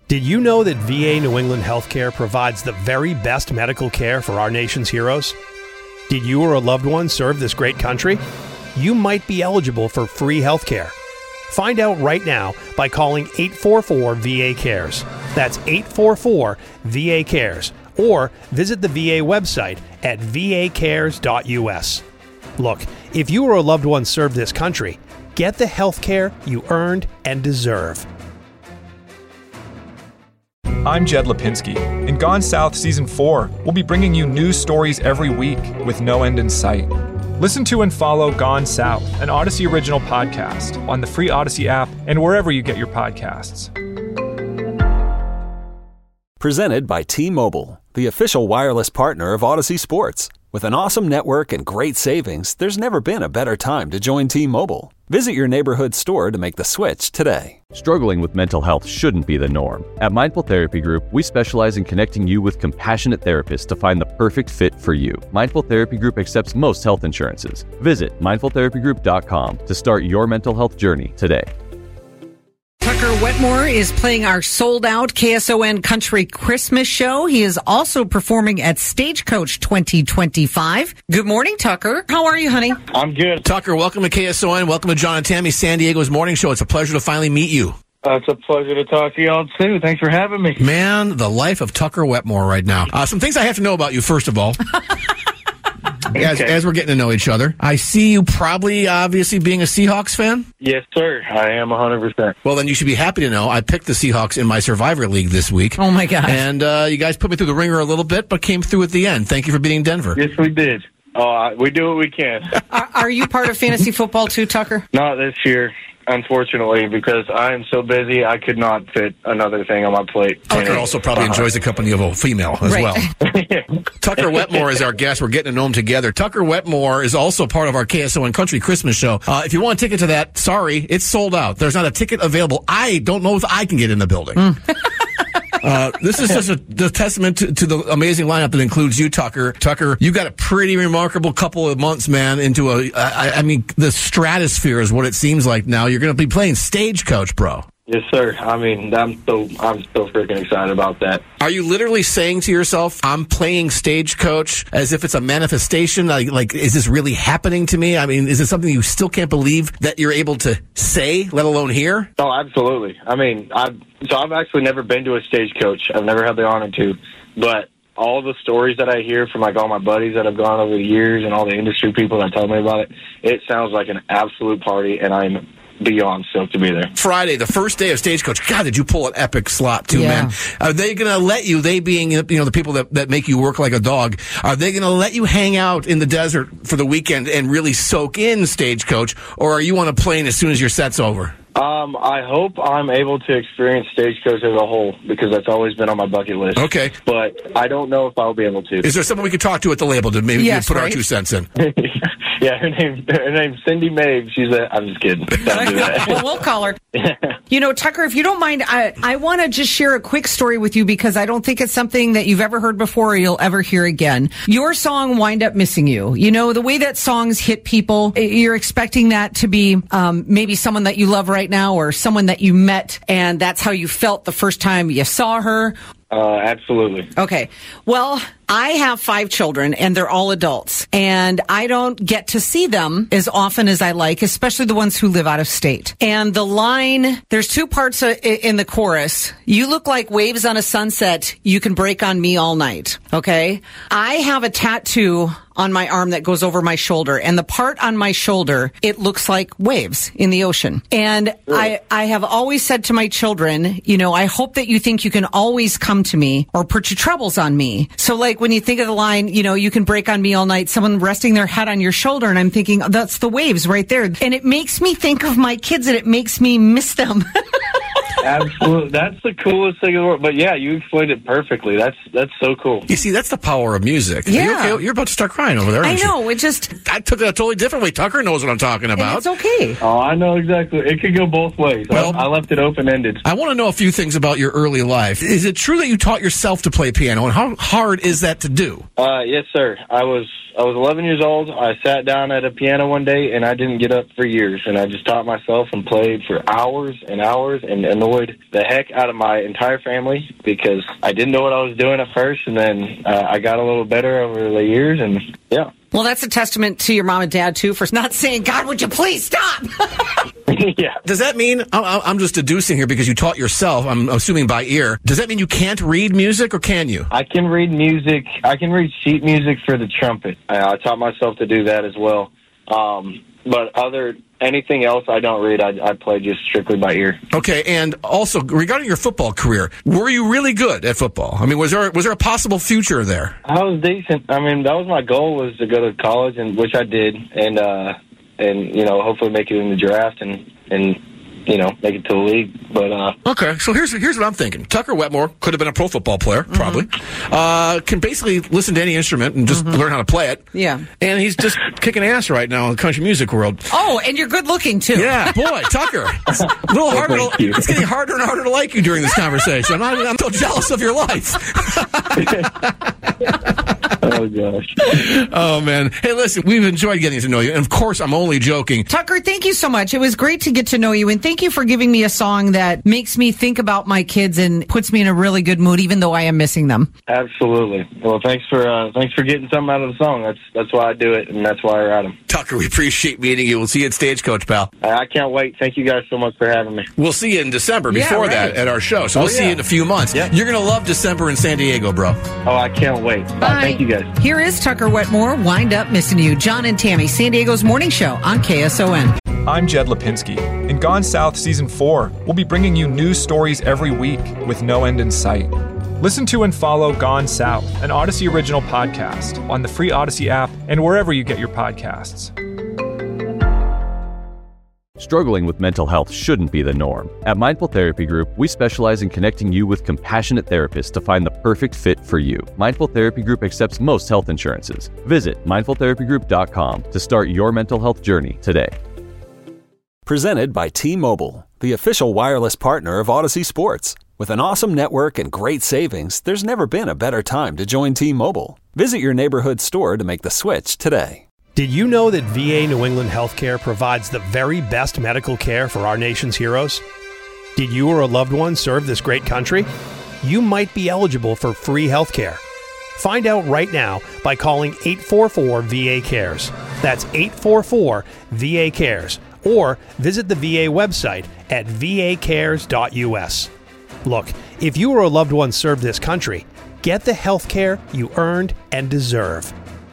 Did you know that VA New England Healthcare provides the very best medical care for our nation's heroes? Did you or a loved one serve this great country? You might be eligible for free healthcare. Find out right now by calling 844-VA-CARES. That's 844-VA-CARES. Or visit the VA website at vacares.us. Look, if you or a loved one served this country, get the health care you earned and deserve. I'm Jed Lipinski. In Gone South Season 4, we'll be bringing you news stories every week with no end in sight. Listen to and follow Gone South, an Odyssey original podcast, on the free Odyssey app and wherever you get your podcasts. Presented by T-Mobile, the official wireless partner of Odyssey Sports. With an awesome network and great savings, there's never been a better time to join T-Mobile. Visit your neighborhood store to make the switch today. Struggling with mental health shouldn't be the norm. At Mindful Therapy Group, we specialize in connecting you with compassionate therapists to find the perfect fit for you. Mindful Therapy Group accepts most health insurances. Visit mindfultherapygroup.com to start your mental health journey today. Tucker Wetmore is playing our sold-out KSON Country Christmas show. He is also performing at Stagecoach 2025. Good morning, Tucker. How are you, honey? I'm good. Tucker, welcome to KSON. Welcome to John and Tammy, San Diego's morning show. It's a pleasure to finally meet you. It's a pleasure to talk to y'all, too. Thanks for having me. Man, the life of Tucker Wetmore right now. Some things I have to know about you, first of all. As we're getting to know each other, I see you obviously being a Seahawks fan. Yes, sir. I am 100%. Well, then you should be happy to know I picked the Seahawks in my Survivor League this week. Oh, my God. And you guys put me through the ringer a little bit, but came through at the end. Thank you for beating Denver. Yes, we did. We do what we can. Are you part of fantasy football too, Tucker? Not this year, unfortunately, because I am so busy I could not fit another thing on my plate. Tucker also probably enjoys the company of a female as well. Tucker Wetmore is our guest. We're getting to know him together. Tucker Wetmore is also part of our KSON Country Christmas show. If you want a ticket to that, sorry, it's sold out. There's not a ticket available. I don't know if I can get in the building. This is just a testament to the amazing lineup that includes you, Tucker. Tucker, you got a pretty remarkable couple of months, man, into the stratosphere is what it seems like now. You're going to be playing Stagecoach, bro. Yes, sir. I mean, I'm so freaking excited about that. Are you literally saying to yourself, I'm playing Stagecoach as if it's a manifestation? Like, is this really happening to me? I mean, is it something you still can't believe that you're able to say, let alone hear? Oh, absolutely. I mean, I've actually never been to a Stagecoach. I've never had the honor to, but all the stories that I hear from all my buddies that have gone over the years and all the industry people that tell me about it sounds like an absolute party, and I'm beyond stoked to be there. Friday, the first day of Stagecoach. God, did you pull an epic slot too, man? Are they going to let you, they being the people that make you work like a dog, are they going to let you hang out in the desert for the weekend and really soak in Stagecoach, or are you on a plane as soon as your set's over? I hope I'm able to experience Stagecoach as a whole, because that's always been on my bucket list. Okay. But I don't know if I'll be able to. Is there someone we could talk to at the label to maybe put our 2 cents in? Yeah, her name's Cindy Maeve. I'm just kidding. Don't do that. Well, we'll call her. Tucker, if you don't mind, I want to just share a quick story with you, because I don't think it's something that you've ever heard before or you'll ever hear again. Your song, Wind Up Missing You. You know, the way that songs hit people, you're expecting that to be maybe someone that you love right now, or someone that you met and that's how you felt the first time you saw her. Absolutely. Okay. Well, I have 5 children, and they're all adults, and I don't get to see them as often as I like, especially the ones who live out of state. And the line, there's 2 parts in the chorus. You look like waves on a sunset. You can break on me all night. Okay. I have a tattoo on my arm that goes over my shoulder, and the part on my shoulder, it looks like waves in the ocean. And I have always said to my children, I hope that you think you can always come to me or put your troubles on me. So like when you think of the line, you can break on me all night, someone resting their head on your shoulder, and I'm thinking, that's the waves right there. And it makes me think of my kids, and it makes me miss them. Absolutely. That's the coolest thing in the world. But yeah, you explained it perfectly. That's so cool. You see, that's the power of music. Yeah. You're about to start crying over there, aren't I know. you? I took it a totally different way. Tucker knows what I'm talking about. It's okay. Oh, I know exactly. It could go both ways. Well, I left it open-ended. I want to know a few things about your early life. Is it true that you taught yourself to play piano, and how hard is that to do? Yes, sir. I was 11 years old. I sat down at a piano one day, and I didn't get up for years. And I just taught myself and played for hours and hours. And the enjoyed the heck out of my entire family because I didn't know what I was doing at first, and then I got a little better over the years, and yeah. Well, that's a testament to your mom and dad, too, for not saying, God, would you please stop? Yeah. Does that mean, I'm just deducing here because you taught yourself, I'm assuming by ear, does that mean you can't read music, or can you? I can read music. I can read sheet music for the trumpet. I taught myself to do that as well. But anything else I don't read. I play just strictly by ear. Okay, and also regarding your football career, were you really good at football? I mean, was there a possible future there? I was decent. I mean, that was my goal, was to go to college, and which I did, and hopefully make it in the draft and make it to the league. But okay, so here's what I'm thinking. Tucker Wetmore could have been a pro football player, probably. Can basically listen to any instrument and just learn how to play it. Yeah. And he's just kicking ass right now in the country music world. Oh, and you're good looking, too. Yeah, boy, Tucker. It's a little harder. It's getting harder and harder to like you during this conversation. I'm so jealous of your life. Oh, gosh. Oh, man. Hey, listen, we've enjoyed getting to know you. And, of course, I'm only joking. Tucker, thank you so much. It was great to get to know you. And thank you for giving me a song that makes me think about my kids and puts me in a really good mood, even though I am missing them. Absolutely. Well, thanks for getting something out of the song. That's why I do it, and that's why I write them. Tucker, we appreciate meeting you. We'll see you at Stagecoach, pal. I can't wait. Thank you guys so much for having me. We'll see you in December before that at our show. So we'll see you in a few months. Yeah. You're going to love December in San Diego, bro. Oh, I can't wait. Bye. Thank you, guys. Here is Tucker Wetmore, Wind Up Missing You. John and Tammy, San Diego's morning show on KSON. I'm Jed Lipinski. In Gone South Season 4, we'll be bringing you news stories every week with no end in sight. Listen to and follow Gone South, an Odyssey original podcast, on the free Odyssey app and wherever you get your podcasts. Struggling with mental health shouldn't be the norm. At Mindful Therapy Group, we specialize in connecting you with compassionate therapists to find the perfect fit for you. Mindful Therapy Group accepts most health insurances. Visit mindfultherapygroup.com to start your mental health journey today. Presented by T-Mobile, the official wireless partner of Odyssey Sports. With an awesome network and great savings, there's never been a better time to join T-Mobile. Visit your neighborhood store to make the switch today. Did you know that VA New England Healthcare provides the very best medical care for our nation's heroes? Did you or a loved one serve this great country? You might be eligible for free healthcare. Find out right now by calling 844-VA-CARES. That's 844-VA-CARES. Or visit the VA website at vacares.us. Look, if you or a loved one served this country, get the health care you earned and deserve.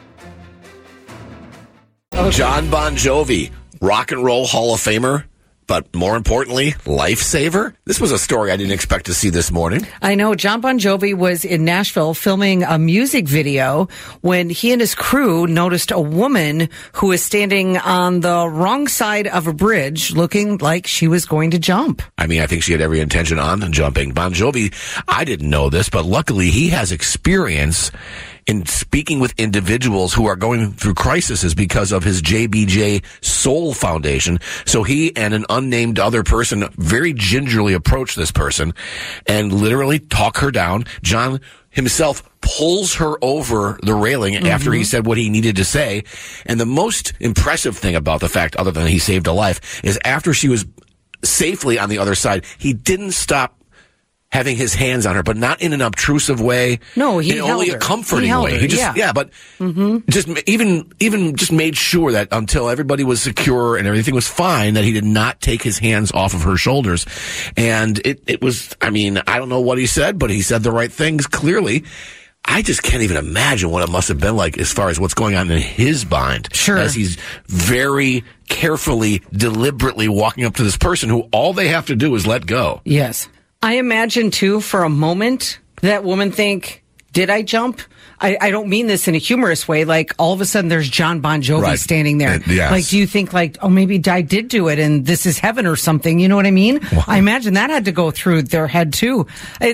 John Bon Jovi, Rock and Roll Hall of Famer, but more importantly, lifesaver. This was a story I didn't expect to see this morning. I know. John Bon Jovi was in Nashville filming a music video when he and his crew noticed a woman who was standing on the wrong side of a bridge looking like she was going to jump. I mean, I think she had every intention on jumping. Bon Jovi, I didn't know this, but luckily he has experience in speaking with individuals who are going through crises because of his JBJ Soul Foundation. So he and an unnamed other person very gingerly approach this person and literally talk her down. John himself pulls her over the railing after he said what he needed to say. And the most impressive thing about the fact, other than he saved a life, is after she was safely on the other side, he didn't stop having his hands on her, but not in an obtrusive way. No, he in held only her. a comforting He held way. her, He just, but just even just made sure that until everybody was secure and everything was fine, that he did not take his hands off of her shoulders. And it was, I mean, I don't know what he said, but he said the right things clearly. I just can't even imagine what it must have been like as far as what's going on in his mind. Sure. As he's very carefully, deliberately walking up to this person who all they have to do is let go. Yes. I imagine, too, for a moment, that woman think, did I jump? I don't mean this in a humorous way. Like, all of a sudden, there's John Bon Jovi standing there. Yes. Like, do you think, like, oh, maybe I did do it and this is heaven or something? You know what I mean? Wow. I imagine that had to go through their head, too.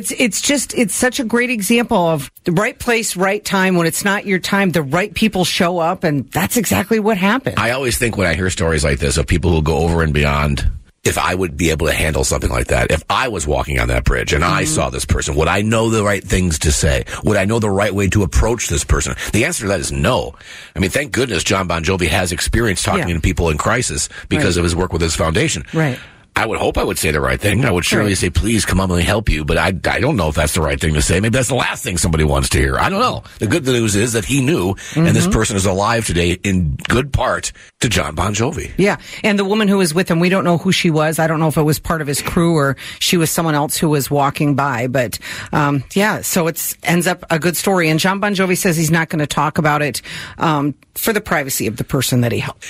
It's such a great example of the right place, right time. When it's not your time, the right people show up, and that's exactly what happened. I always think when I hear stories like this of people who go over and beyond, if I would be able to handle something like that, if I was walking on that bridge and I saw this person, would I know the right things to say? Would I know the right way to approach this person? The answer to that is no. I mean, thank goodness John Bon Jovi has experience talking to people in crisis because of his work with his foundation. Right. I would hope I would say the right thing. I would surely say, please come on, let me help you. But I don't know if that's the right thing to say. Maybe that's the last thing somebody wants to hear. I don't know. The good news is that he knew, and this person is alive today in good part to John Bon Jovi. Yeah. And the woman who was with him, we don't know who she was. I don't know if it was part of his crew or she was someone else who was walking by. But, so it ends up a good story. And John Bon Jovi says he's not going to talk about it for the privacy of the person that he helped.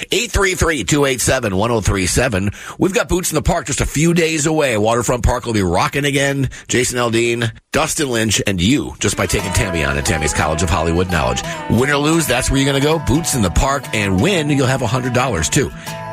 833-287-1037. We've got Boots in the Park just a few days away. Waterfront Park will be rocking again. Jason Aldean, Dustin Lynch, and you, just by taking Tammy on at Tammy's College of Hollywood Knowledge. Win or lose, that's where you're going to go. Boots in the Park, and win, you'll have $100 too.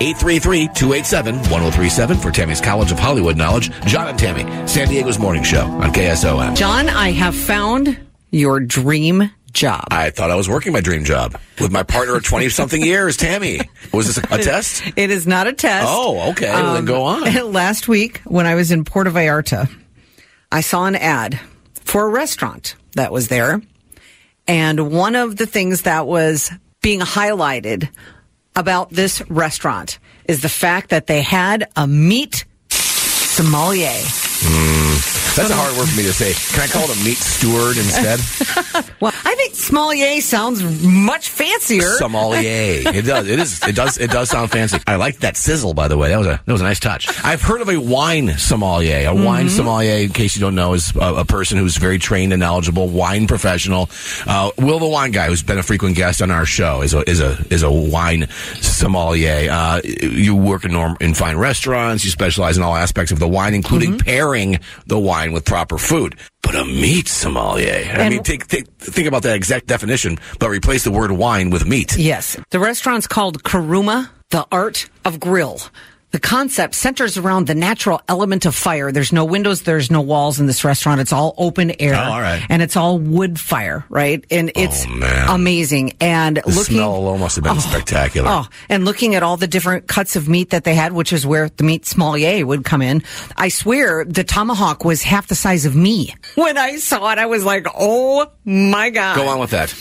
833-287-1037 for Tammy's College of Hollywood Knowledge. John and Tammy, San Diego's morning show on KSOM. John, I have found your dream job. I thought I was working my dream job with my partner of 20-something years, Tammy. Was this a test? It is not a test. Oh, okay. Well, then go on. Last week, when I was in Puerto Vallarta, I saw an ad for a restaurant that was there. And one of the things that was being highlighted about this restaurant is the fact that they had a meat sommelier. That's a hard word for me to say. Can I call it a meat steward instead? Well, I think sommelier sounds much fancier. Sommelier. It does. It does sound fancy. I like that sizzle, by the way. That was a nice touch. I've heard of a wine sommelier. A wine sommelier, in case you don't know, is a person who's very trained and knowledgeable, wine professional. Will the Wine Guy, who's been a frequent guest on our show, is a wine sommelier. You work in fine restaurants. You specialize in all aspects of the wine, including pairing the wine with proper food. But a meat sommelier. I mean, think about that exact definition, but replace the word wine with meat. Yes. The restaurant's called Karuma, the Art of Grill. The concept centers around the natural element of fire. There's no windows, there's no walls in this restaurant. It's all open air. Oh, all right. And it's all wood fire, right? And it's amazing. And the smell alone must have been spectacular. Oh, and looking at all the different cuts of meat that they had, which is where the meat sommelier would come in, I swear the tomahawk was half the size of me. When I saw it, I was like, oh my God. Go on with that.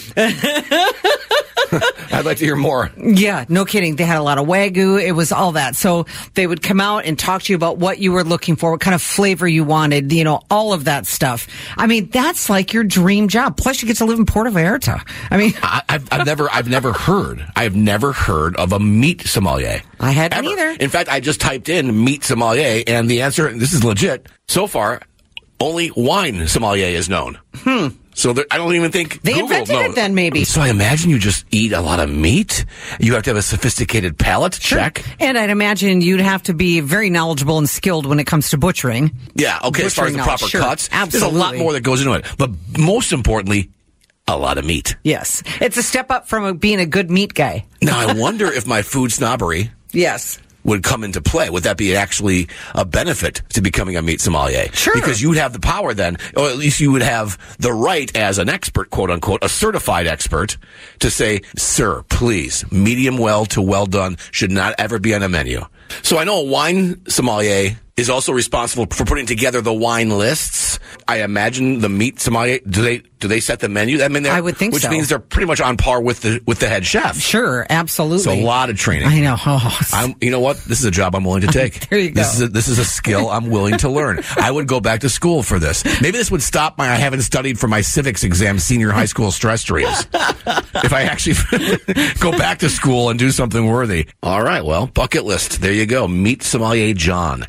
I'd like to hear more. Yeah, no kidding. They had a lot of Wagyu. It was all that. So they would come out and talk to you about what you were looking for, what kind of flavor you wanted, all of that stuff. I mean, that's like your dream job. Plus, you get to live in Puerto Vallarta. I mean, I've never heard of a meat sommelier. I hadn't either. In fact, I just typed in meat sommelier, and the answer, this is legit, so far, only wine sommelier is known. So I don't even think they Google invented it then, maybe. So I imagine you just eat a lot of meat. You have to have a sophisticated palate. Sure. Check. And I'd imagine you'd have to be very knowledgeable and skilled when it comes to butchering. Yeah, okay, as far as the proper cuts. Absolutely. There's a lot more that goes into it. But most importantly, a lot of meat. Yes. It's a step up from being a good meat guy. Now, I wonder if my food snobbery... Yes. would come into play. Would that be actually a benefit to becoming a meat sommelier? Sure. Because you'd have the power then, or at least you would have the right as an expert, quote unquote, a certified expert, to say, sir, please, medium well to well done should not ever be on a menu. So I know a wine sommelier is also responsible for putting together the wine lists. I imagine the meat sommelier, do they set the menu? I mean, I would think so. Which means they're pretty much on par with the head chef. Sure, absolutely. So a lot of training. I know. You know what? This is a job I'm willing to take. There you go. This is a skill I'm willing to learn. I would go back to school for this. Maybe this would stop I haven't studied for my civics exam, senior high school stress dreams. If I actually go back to school and do something worthy. All right, well, bucket list. There you go. Meet sommelier John.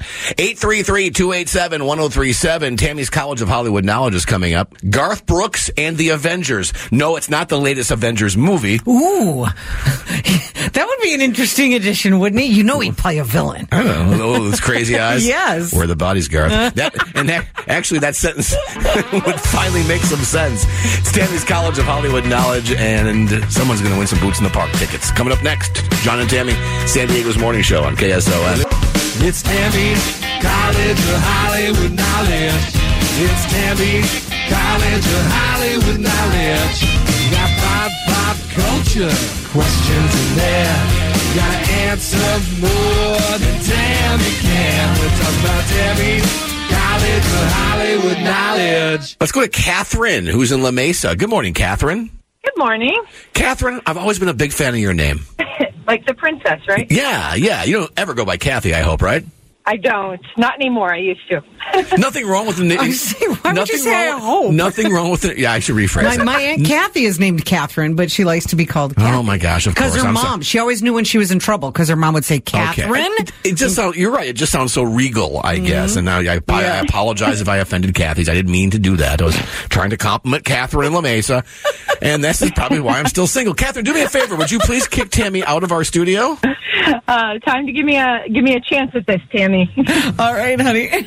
833-287-1037. Tammy's College of Hollywood Knowledge is coming up. Garth Brooks and the Avengers. No, it's not the latest Avengers movie. Ooh. That would be an interesting addition, wouldn't it? He'd play a villain. I don't know. Those crazy eyes. Yes. Where are the bodies, Garth? Actually, that sentence would finally make some sense. It's Tammy's College of Hollywood Knowledge, and someone's going to win some Boots in the Park tickets. Coming up next, John and Tammy, San Diego's morning show on KSOM. It's Tammy's College of Hollywood Knowledge. It's Tammy's College of Hollywood Knowledge. You got pop culture questions in there. You gotta answer more than Tammy can. We're talking about Tammy's College of Hollywood Knowledge. Let's go to Catherine, who's in La Mesa. Good morning, Catherine. Good morning. Catherine, I've always been a big fan of your name. Like the princess, right? Yeah. You don't ever go by Kathy, I hope, right? I don't. Not anymore. I used to. Nothing wrong with the name. Why would you say I hope? Nothing wrong with it. Yeah, I should rephrase it. My Aunt Kathy is named Catherine, but she likes to be called Kathy. Oh, my gosh, of course. Because her mom, she always knew when she was in trouble, because her mom would say, Catherine. Okay. It just sounds, you're right. It just sounds so regal, I guess. And now I apologize if I offended Kathy's. I didn't mean to do that. I was trying to compliment Catherine in La Mesa. And this is probably why I'm still single. Catherine, do me a favor. Would you please kick Tammy out of our studio? Time to give me a chance at this, Tammy. All right, honey.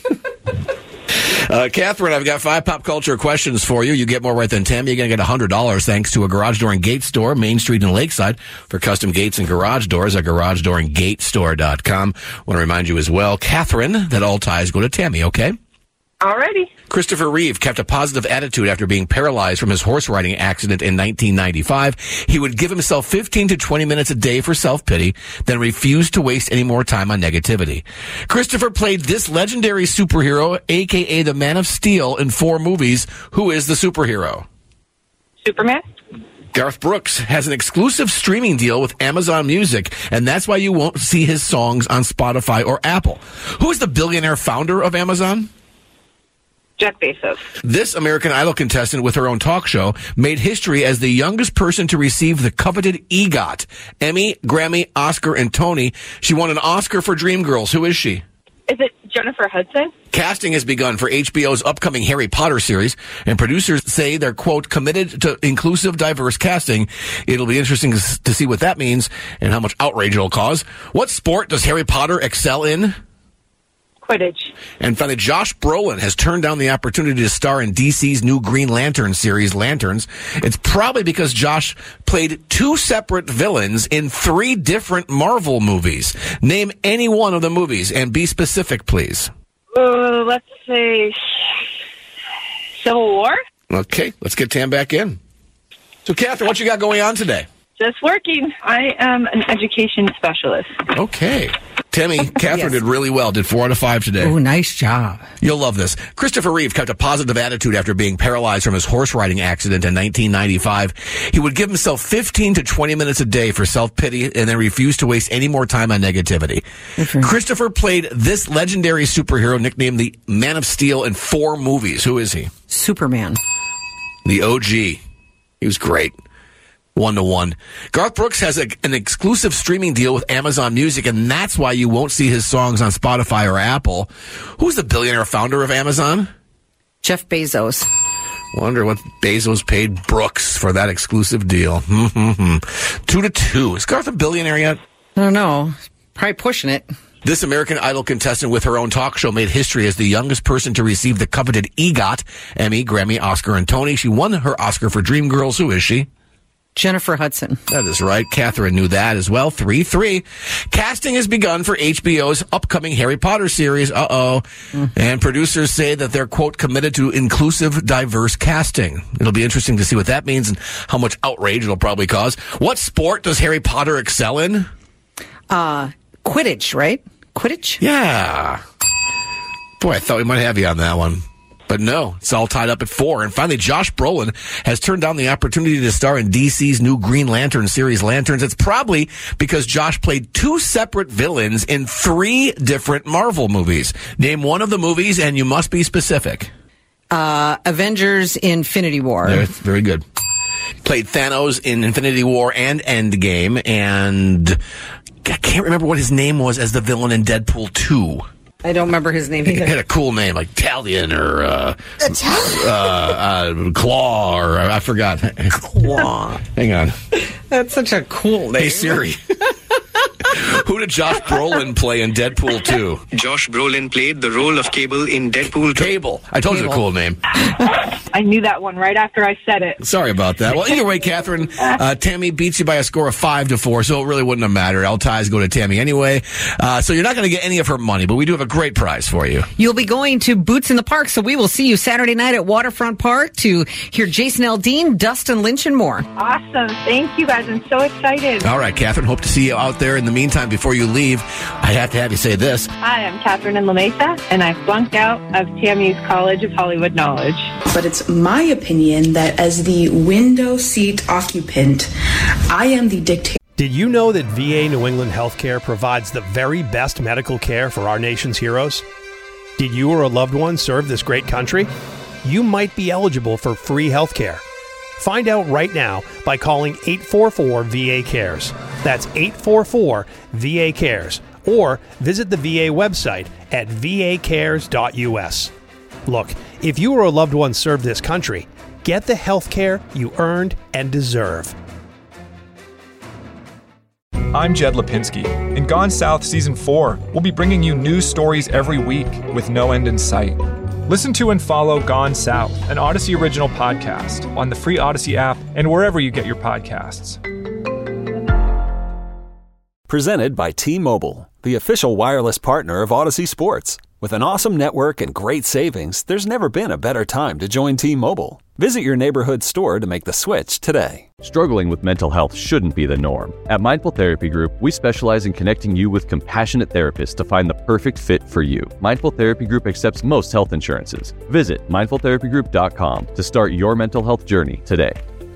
Catherine, I've got 5 pop culture questions for you. You get more right than Tammy. You're going to get $100 thanks to a Garage Door and Gate Store, Main Street in Lakeside, for custom gates and garage doors at garagedoorandgatestore.com. I want to remind you as well, Catherine, that all ties go to Tammy, okay? Alrighty. Christopher Reeve kept a positive attitude after being paralyzed from his horse riding accident in 1995. He would give himself 15 to 20 minutes a day for self-pity, then refused to waste any more time on negativity. Christopher played this legendary superhero, a.k.a. the Man of Steel, in 4 movies. Who is the superhero? Superman. Garth Brooks has an exclusive streaming deal with Amazon Music, and that's why you won't see his songs on Spotify or Apple. Who is the billionaire founder of Amazon? Jeff Bezos. This American Idol contestant with her own talk show made history as the youngest person to receive the coveted EGOT. Emmy, Grammy, Oscar, and Tony. She won an Oscar for Dreamgirls. Who is she? Is it Jennifer Hudson? Casting has begun for HBO's upcoming Harry Potter series, and producers say they're, quote, committed to inclusive, diverse casting. It'll be interesting to see what that means and how much outrage it'll cause. What sport does Harry Potter excel in? Quidditch. And finally, Josh Brolin has turned down the opportunity to star in DC's new Green Lantern series, Lanterns. It's probably because Josh played 2 separate villains in 3 different Marvel movies. Name any one of the movies and be specific, please. Let's say Civil War. Okay, let's get Tam back in. So, Catherine, what you got going on today? Just working. I am an education specialist. Okay. Tammy, Catherine did really well. Did 4 out of 5 today. Oh, nice job. You'll love this. Christopher Reeve kept a positive attitude after being paralyzed from his horse riding accident in 1995. He would give himself 15 to 20 minutes a day for self-pity and then refused to waste any more time on negativity. Christopher played this legendary superhero nicknamed the Man of Steel in 4 movies. Who is he? Superman. The OG. He was great. 1-to-1. Garth Brooks has an exclusive streaming deal with Amazon Music, and that's why you won't see his songs on Spotify or Apple. Who's the billionaire founder of Amazon? Jeff Bezos. Wonder what Bezos paid Brooks for that exclusive deal. 2-2. Is Garth a billionaire yet? I don't know. Probably pushing it. This American Idol contestant with her own talk show made history as the youngest person to receive the coveted EGOT, Emmy, Grammy, Oscar, and Tony. She won her Oscar for Dreamgirls. Who is she? Jennifer Hudson. That is right. Catherine knew that as well. 3-3. Casting has begun for HBO's upcoming Harry Potter series. And producers say that they're, quote, committed to inclusive, diverse casting. It'll be interesting to see what that means and how much outrage it'll probably cause. What sport does Harry Potter excel in? Quidditch, right? Quidditch? Yeah. Boy, I thought we might have you on that one. But no, it's all tied up at 4. And finally, Josh Brolin has turned down the opportunity to star in DC's new Green Lantern series, Lanterns. It's probably because Josh played 2 separate villains in 3 different Marvel movies. Name one of the movies, and you must be specific. Avengers Infinity War. Very good. Played Thanos in Infinity War and Endgame, and I can't remember what his name was as the villain in Deadpool 2. I don't remember his name either. He had a cool name, like Talion or Claw, or I forgot. Claw. Hang on. That's such a cool name. Hey, Siri. Who did Josh Brolin play in Deadpool 2? Josh Brolin played the role of Cable in Deadpool 2. Cable. I told you a cool name. I knew that one right after I said it. Sorry about that. Well, either way, Catherine, Tammy beats you by a score of 5-4, so it really wouldn't have mattered. All ties go to Tammy anyway. So you're not going to get any of her money, but we do have a great prize for you. You'll be going to Boots in the Park, so we will see you Saturday night at Waterfront Park to hear Jason Aldean, Dustin Lynch, and more. Awesome. Thank you, guys. I'm so excited. All right, Catherine. Hope to see you out there. In the meantime, before you leave, I have to have you say this. Hi, I'm Catherine in La Mesa, and I flunked out of TMU's College of Hollywood Knowledge. But it's my opinion that as the window seat occupant, I am the dictator. Did you know that VA New England Healthcare provides the very best medical care for our nation's heroes? Did you or a loved one serve this great country? You might be eligible for free healthcare. Find out right now by calling 844-VA-CARES. That's 844-VA-CARES. Or visit the VA website at vacares.us. Look, if you or a loved one served this country, get the health care you earned and deserve. I'm Jed Lipinski. In Gone South Season 4, we'll be bringing you news stories every week with no end in sight. Listen to and follow Gone South, an Odyssey original podcast, on the free Odyssey app and wherever you get your podcasts. Presented by T-Mobile, the official wireless partner of Odyssey Sports. With an awesome network and great savings, there's never been a better time to join T-Mobile. Visit your neighborhood store to make the switch today. Struggling with mental health shouldn't be the norm. At Mindful Therapy Group, we specialize in connecting you with compassionate therapists to find the perfect fit for you. Mindful Therapy Group accepts most health insurances. Visit mindfultherapygroup.com to start your mental health journey today.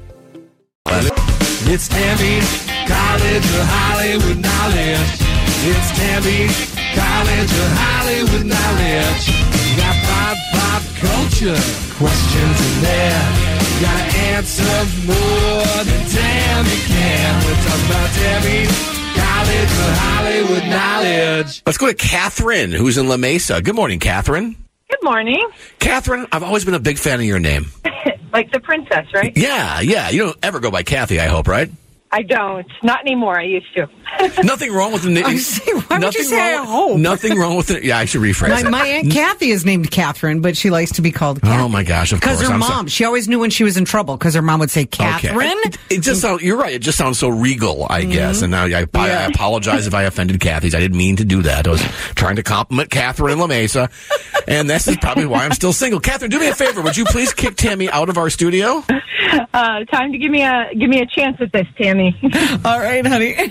It's Tammy's College of Hollywood Knowledge. It's Tammy's College of Hollywood Knowledge. You got pop culture questions in there. You gotta answer more than Tammy can. We're talking about Tammy's College of Hollywood Knowledge. Let's go to Catherine, who's in La Mesa. Good morning, Catherine. Good morning. Catherine, I've always been a big fan of your name. Like the princess, right? Yeah. You don't ever go by Kathy, I hope, right? I don't. Not anymore. I used to. Nothing wrong with the name. Why would you say I hope? Nothing wrong with it. Yeah, I should rephrase that. My Aunt Kathy is named Catherine, but she likes to be called Kathy. Oh, my gosh, of course. Because her mom, she always knew when she was in trouble, because her mom would say, Catherine. Okay. It just sounds, you're right, it just sounds so regal, I guess. And now I apologize if I offended Kathy's. I didn't mean to do that. I was trying to compliment Catherine in La Mesa. And this is probably why I'm still single. Catherine, do me a favor. Would you please kick Tammy out of our studio? Time to give me a chance at this, Tammy. All right, honey.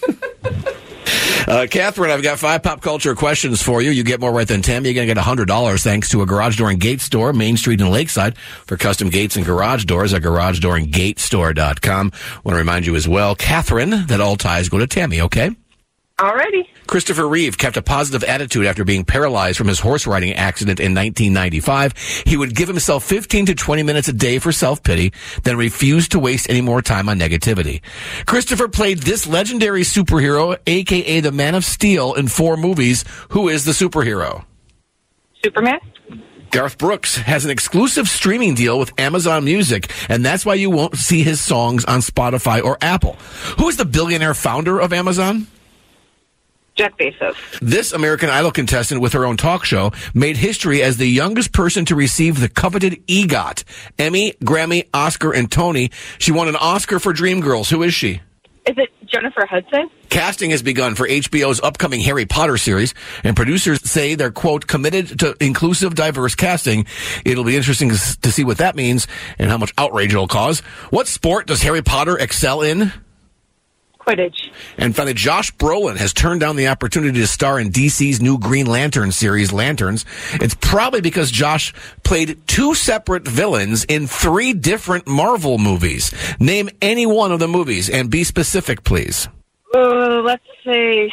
Catherine, I've got 5 pop culture questions for you. You get more right than Tammy. You're going to get $100 thanks to a Garage Door and Gate Store, Main Street in Lakeside, for custom gates and garage doors at garagedoorandgatestore.com. I want to remind you as well, Catherine, that all ties go to Tammy, okay? Alrighty. Christopher Reeve kept a positive attitude after being paralyzed from his horse riding accident in 1995. He would give himself 15 to 20 minutes a day for self-pity, then refused to waste any more time on negativity. Christopher played this legendary superhero, a.k.a. the Man of Steel, in 4 movies. Who is the superhero? Superman. Garth Brooks has an exclusive streaming deal with Amazon Music, and that's why you won't see his songs on Spotify or Apple. Who is the billionaire founder of Amazon? Jeff Bezos. This American Idol contestant with her own talk show made history as the youngest person to receive the coveted EGOT. Emmy, Grammy, Oscar, and Tony. She won an Oscar for Dreamgirls. Who is she? Is it Jennifer Hudson? Casting has begun for HBO's upcoming Harry Potter series, and producers say they're, quote, committed to inclusive, diverse casting. It'll be interesting to see what that means and how much outrage it'll cause. What sport does Harry Potter excel in? Quidditch. And finally, Josh Brolin has turned down the opportunity to star in DC's new Green Lantern series, Lanterns. It's probably because Josh played 2 separate villains in 3 different Marvel movies. Name any one of the movies and be specific, please. Let's say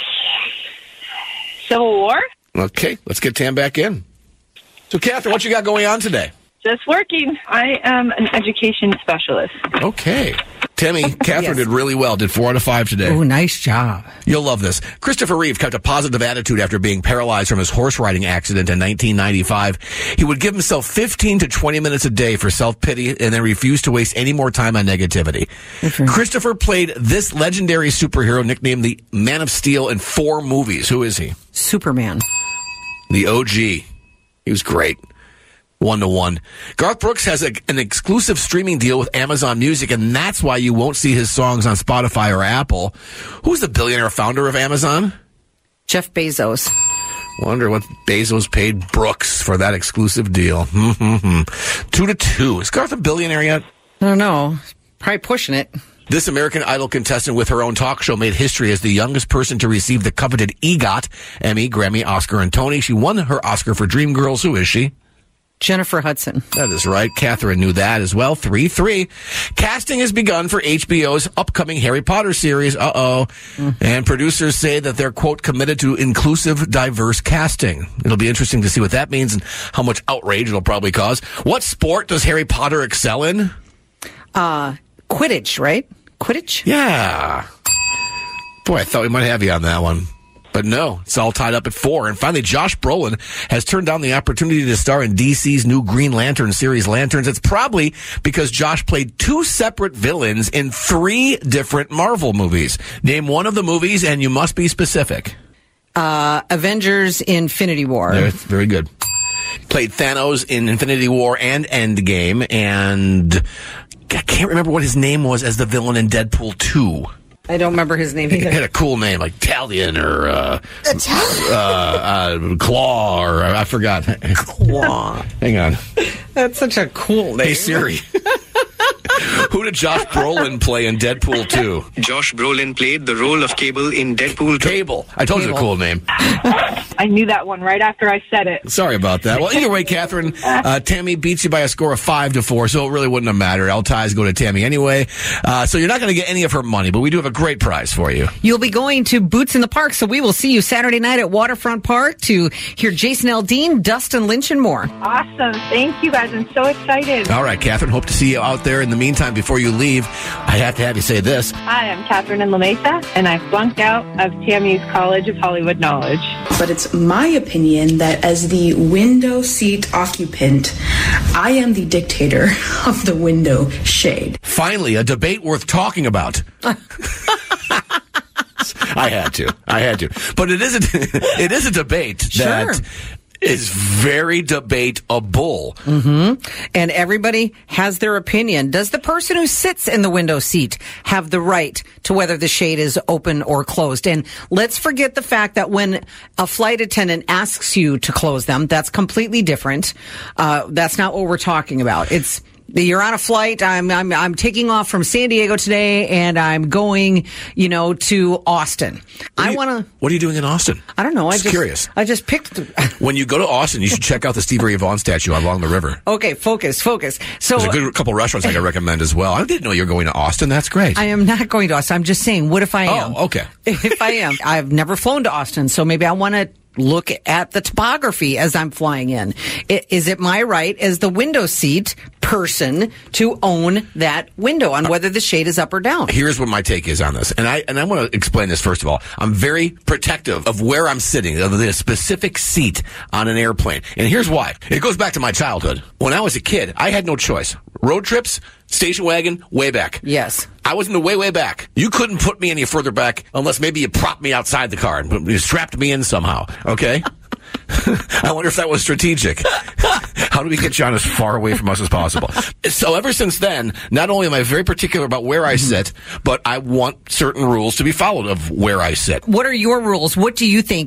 Civil War. Okay, let's get Tam back in. So, Catherine, what you got going on today? Just working. I am an education specialist. Okay. Tammy, Catherine did really well. Did 4 out of 5 today. Oh, nice job. You'll love this. Christopher Reeve kept a positive attitude after being paralyzed from his horse riding accident in 1995. He would give himself 15 to 20 minutes a day for self-pity and then refused to waste any more time on negativity. Christopher played this legendary superhero nicknamed the Man of Steel in 4 movies. Who is he? Superman. The OG. He was great. 1-to-1. Garth Brooks has an exclusive streaming deal with Amazon Music, and that's why you won't see his songs on Spotify or Apple. Who's the billionaire founder of Amazon? Jeff Bezos. Wonder what Bezos paid Brooks for that exclusive deal. 2-2. Is Garth a billionaire yet? I don't know. Probably pushing it. This American Idol contestant with her own talk show made history as the youngest person to receive the coveted EGOT, Emmy, Grammy, Oscar, and Tony. She won her Oscar for Dreamgirls. Who is she? Jennifer Hudson. That is right. Catherine knew that as well. 3-3. Casting has begun for HBO's upcoming Harry Potter series. And producers say that they're, quote, committed to inclusive, diverse casting. It'll be interesting to see what that means and how much outrage it'll probably cause. What sport does Harry Potter excel in? Quidditch, right? Quidditch? Yeah. Boy, I thought we might have you on that one. But no, it's all tied up at 4. And finally, Josh Brolin has turned down the opportunity to star in DC's new Green Lantern series, Lanterns. It's probably because Josh played 2 separate villains in 3 different Marvel movies. Name one of the movies, and you must be specific. Avengers Infinity War. Very good. Played Thanos in Infinity War and Endgame, and I can't remember what his name was as the villain in Deadpool 2. I don't remember his name either. He had a cool name, like Talion or Claw, or I forgot. Claw. Hang on. That's such a cool name. Hey, Siri. Who did Josh Brolin play in Deadpool 2? Josh Brolin played the role of Cable in Deadpool 2. Cable. I told you the cool name. I knew that one right after I said it. Sorry about that. Well, either way, Catherine, Tammy beats you by a score of 5-4, so it really wouldn't have mattered. All ties go to Tammy anyway. So you're not going to get any of her money, but we do have a great prize for you. You'll be going to Boots in the Park, so we will see you Saturday night at Waterfront Park to hear Jason Aldean, Dustin Lynch, and more. Awesome. Thank you, guys. I'm so excited. All right, Catherine. Hope to see you out there. In the meantime, before you leave, I have to have you say this. Hi, I'm Catherine in La Mesa, and I flunked out of TMU's College of Hollywood Knowledge. But it's my opinion that as the window seat occupant, I am the dictator of the window shade. Finally, a debate worth talking about. I had to. But it is a debate that is very debatable. Mm-hmm. And everybody has their opinion. Does the person who sits in the window seat have the right to whether the shade is open or closed? And let's forget the fact that when a flight attendant asks you to close them, that's completely different. That's not what we're talking about. You're on a flight. I'm taking off from San Diego today, and I'm going, to Austin. What are you doing in Austin? I don't know. I'm curious. I just picked. When you go to Austin, you should check out the Stevie Ray Vaughan statue along the river. Okay, focus. So there's a good couple restaurants I can recommend as well. I didn't know you were going to Austin. That's great. I am not going to Austin. I'm just saying, what if I am? Oh, okay. If I am, I've never flown to Austin, so maybe I want to look at the topography as I'm flying in. Is it my right as the window seat person to own that window on whether the shade is up or down? Here's what my take is on this. And I want to explain this first of all. I'm very protective of where I'm sitting, of the specific seat on an airplane. And here's why. It goes back to my childhood. When I was a kid, I had no choice. Road trips, station wagon, way back. Yes. I was in the way back. You couldn't put me any further back unless maybe you propped me outside the car and you strapped me in somehow. Okay? I wonder if that was strategic. How do we get John as far away from us as possible? So ever since then, not only am I very particular about where I sit, but I want certain rules to be followed of where I sit. What are your rules? What do you think?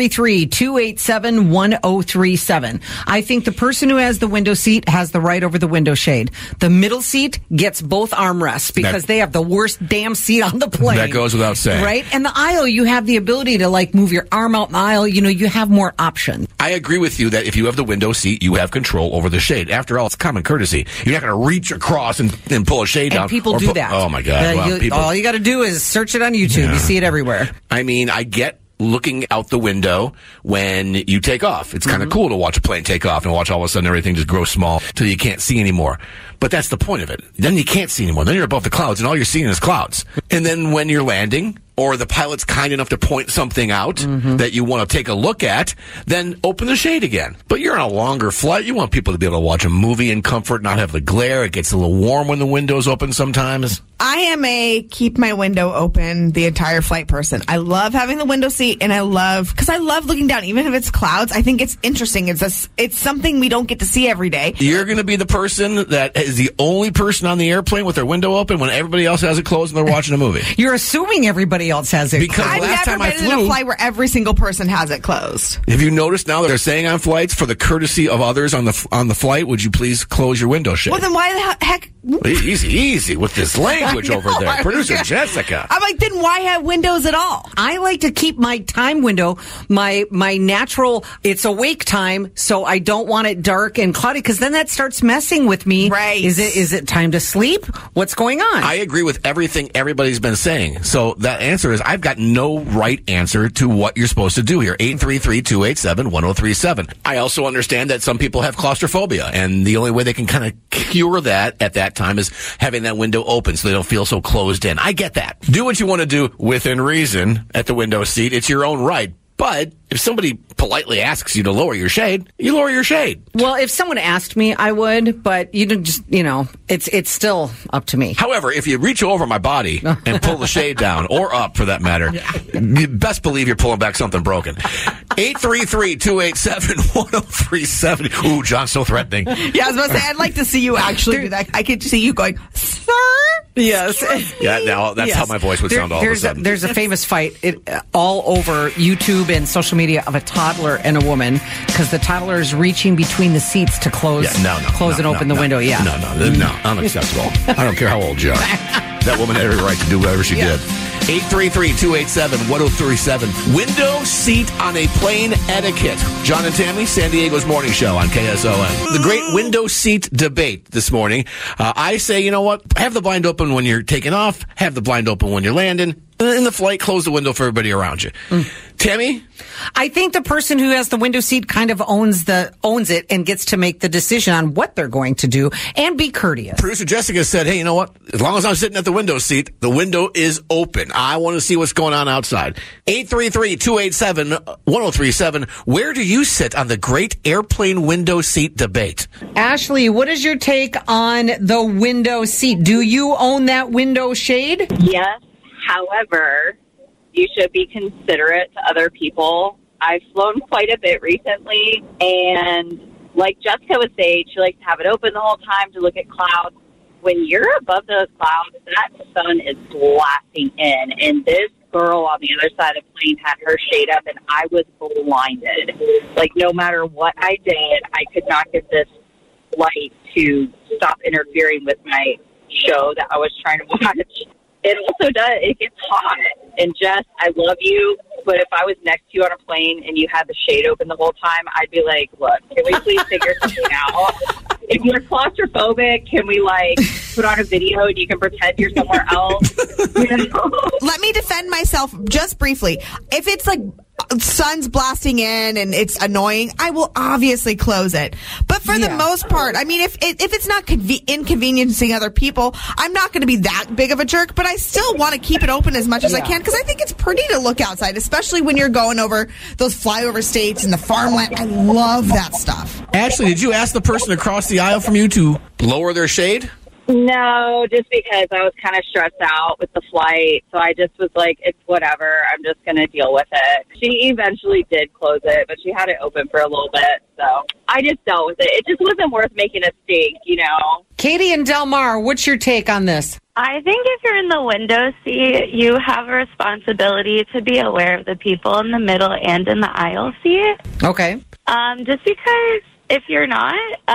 833-287-1037. I think the person who has the window seat has the right over the window shade. The middle seat gets both armrests because they have the worst damn seat on the plane. That goes without saying. Right? And the aisle, you have the ability to move your arm out in the aisle. You have more options. I agree with you that if you have the window seat, you have control over the shade. After all, it's common courtesy. You're not going to reach across and pull a shade down. And people do that. Oh, my God. All you got to do is search it on YouTube. Yeah. You see it everywhere. I mean, I get looking out the window when you take off. It's kind of cool to watch a plane take off and watch all of a sudden everything just grow small till you can't see anymore. But that's the point of it. Then you can't see anymore. Then you're above the clouds and all you're seeing is clouds. And then when you're landing, or the pilot's kind enough to point something out that you want to take a look at, then open the shade again. But you're on a longer flight. You want people to be able to watch a movie in comfort, not have the glare. It gets a little warm when the window's open sometimes. I am a keep my window open the entire flight person. I love having the window seat, and I love looking down, even if it's clouds. I think it's interesting. It's something we don't get to see every day. You're going to be the person that is the only person on the airplane with their window open when everybody else has it closed and they're watching a movie. You're assuming everybody else has it. Because I've last never time I been in a flight where every single person has it closed. Have you noticed now that they're saying on flights, for the courtesy of others on the flight, would you please close your window shade? Well, then why the heck? Easy with this language. language over there. Producer Jessica. I'm like, then why have windows at all? I like to keep my time window, my natural, it's awake time, so I don't want it dark and cloudy, because then that starts messing with me. Right. Is it time to sleep? What's going on? I agree with everything everybody's been saying. So that answer is, I've got no right answer to what you're supposed to do here. 833-287-1037. I also understand that some people have claustrophobia, and the only way they can kind of cure that at that time is having that window open so they don't feel so closed in. I get that. Do what you want to do within reason at the window seat. It's your own right. But if somebody politely asks you to lower your shade, you lower your shade. Well, if someone asked me, I would, but you don't just, it's still up to me. However, if you reach over my body and pull the shade down, or up for that matter, you best believe you're pulling back something broken. 833-287-1037. Ooh, John's so threatening. Yeah, I was about to say, I'd like to see you actually do that. I could see you going, sir? Yes. Yeah, now that's how my voice would sound all of a sudden. There's a famous fight all over YouTube and social media of a toddler and a woman, because the toddler is reaching between the seats to close and open the window. Yeah. No, unacceptable. I don't care how old you are. That woman had every right to do whatever she did. 833-287-1037. Window seat on a plane etiquette. John and Tammy, San Diego's morning show on KSON. The great window seat debate this morning. I say, you know what? Have the blind open when you're taking off. Have the blind open when you're landing. In the flight, close the window for everybody around you. Tammy? I think the person who has the window seat kind of owns it and gets to make the decision on what they're going to do and be courteous. Producer Jessica said, hey, you know what? As long as I'm sitting at the window seat, the window is open. I want to see what's going on outside. 833-287-1037. Where do you sit on the great airplane window seat debate? Ashley, what is your take on the window seat? Do you own that window shade? Yes. However, you should be considerate to other people. I've flown quite a bit recently, and like Jessica was saying, she likes to have it open the whole time to look at clouds. When you're above those clouds, that sun is blasting in, and this girl on the other side of the plane had her shade up, and I was blinded. Like, no matter what I did, I could not get this light to stop interfering with my show that I was trying to watch. It also it gets hot. And Jess, I love you, but if I was next to you on a plane and you had the shade open the whole time, I'd be like, look, can we please figure something out? If you're claustrophobic, can we put on a video and you can pretend you're somewhere else? Let me defend myself just briefly. If it's sun's blasting in and it's annoying, I will obviously close it. But for the most part, I mean, if it's not inconveniencing other people, I'm not going to be that big of a jerk, but I still want to keep it open as much as I can, because I think it's pretty to look outside, especially when you're going over those flyover states and the farmland. I love that stuff. Ashley, did you ask the person across the aisle from you to lower their shade? No, just because I was kind of stressed out with the flight. So I just was like, it's whatever. I'm just going to deal with it. She eventually did close it, but she had it open for a little bit. So I just dealt with it. It just wasn't worth making a stink, Katie and Del Mar, what's your take on this? I think if you're in the window seat, you have a responsibility to be aware of the people in the middle and in the aisle seat. Okay. Just because if you're not,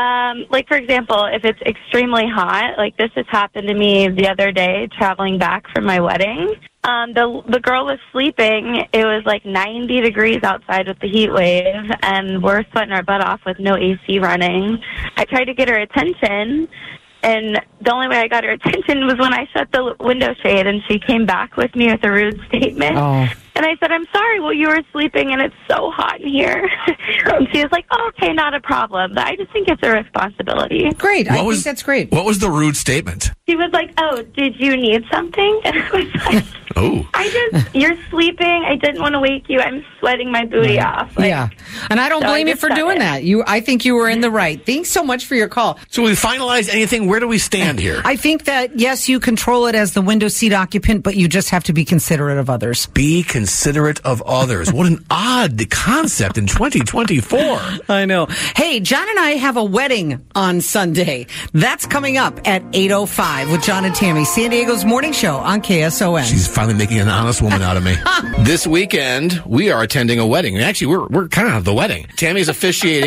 for example, if it's extremely hot, like this has happened to me the other day traveling back from my wedding. The girl was sleeping. It was 90 degrees outside with the heat wave, and we're sweating our butt off with no AC running. I tried to get her attention, and the only way I got her attention was when I shut the window shade, and she came back with me with a rude statement. Oh. And I said, I'm sorry, well, you were sleeping, and it's so hot in here. And she was like, oh, okay, not a problem. But I just think it's a responsibility. Great. I think that's great. What was the rude statement? She was like, oh, did you need something? And I was like, oh. You're sleeping. I didn't want to wake you. I'm sweating my booty off. Yeah. And I don't blame you for doing that. I think you were in the right. Thanks so much for your call. So we finalize anything. Where do we stand here? I think that, yes, you control it as the window seat occupant, but you just have to be considerate of others. Be considerate of others. What an odd concept in 2024. I know. Hey, John and I have a wedding on Sunday. That's coming up at 8:05 with John and Tammy, San Diego's morning show on KSON. She's finally making an honest woman out of me. This weekend, we are attending a wedding. Actually, we're kind of the wedding. Tammy's officiating.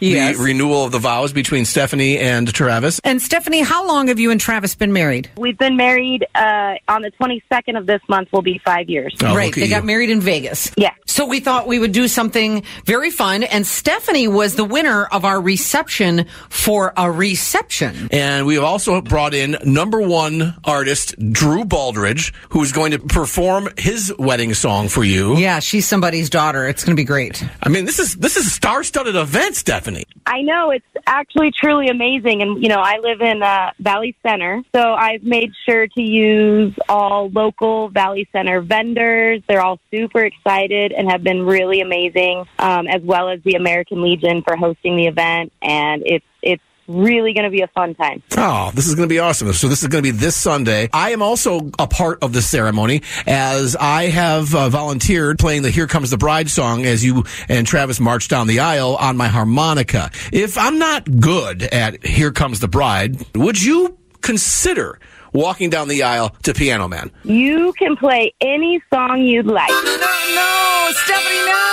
Yes. the renewal of the vows between Stephanie and Travis. And Stephanie, how long have you and Travis been married? We've been married on the 22nd of this month will be 5 years. Oh, right. They got married in Vegas. Yeah. So we thought we would do something very fun. And Stephanie was the winner of our reception for a reception. And we have also brought in #1 artist Drew Baldridge, who is going to perform his wedding song for you. Yeah, she's somebody's daughter. It's going to be great. I mean, this is a star-studded event, Stephanie. I know, it's actually truly amazing. And, you know, I live in Valley Center, so I've made sure to use all local Valley Center vendors. They're all super excited and have been really amazing, as well as the American Legion for hosting the event. And it's really going to be a fun time. Oh, this is going to be awesome. So this is going to be this Sunday. I am also a part of the ceremony, as I have volunteered playing the Here Comes the Bride song as you and Travis march down the aisle on my harmonica. If I'm not good at Here Comes the Bride, would you consider walking down the aisle to Piano Man? You can play any song you'd like. No, Stephanie, no!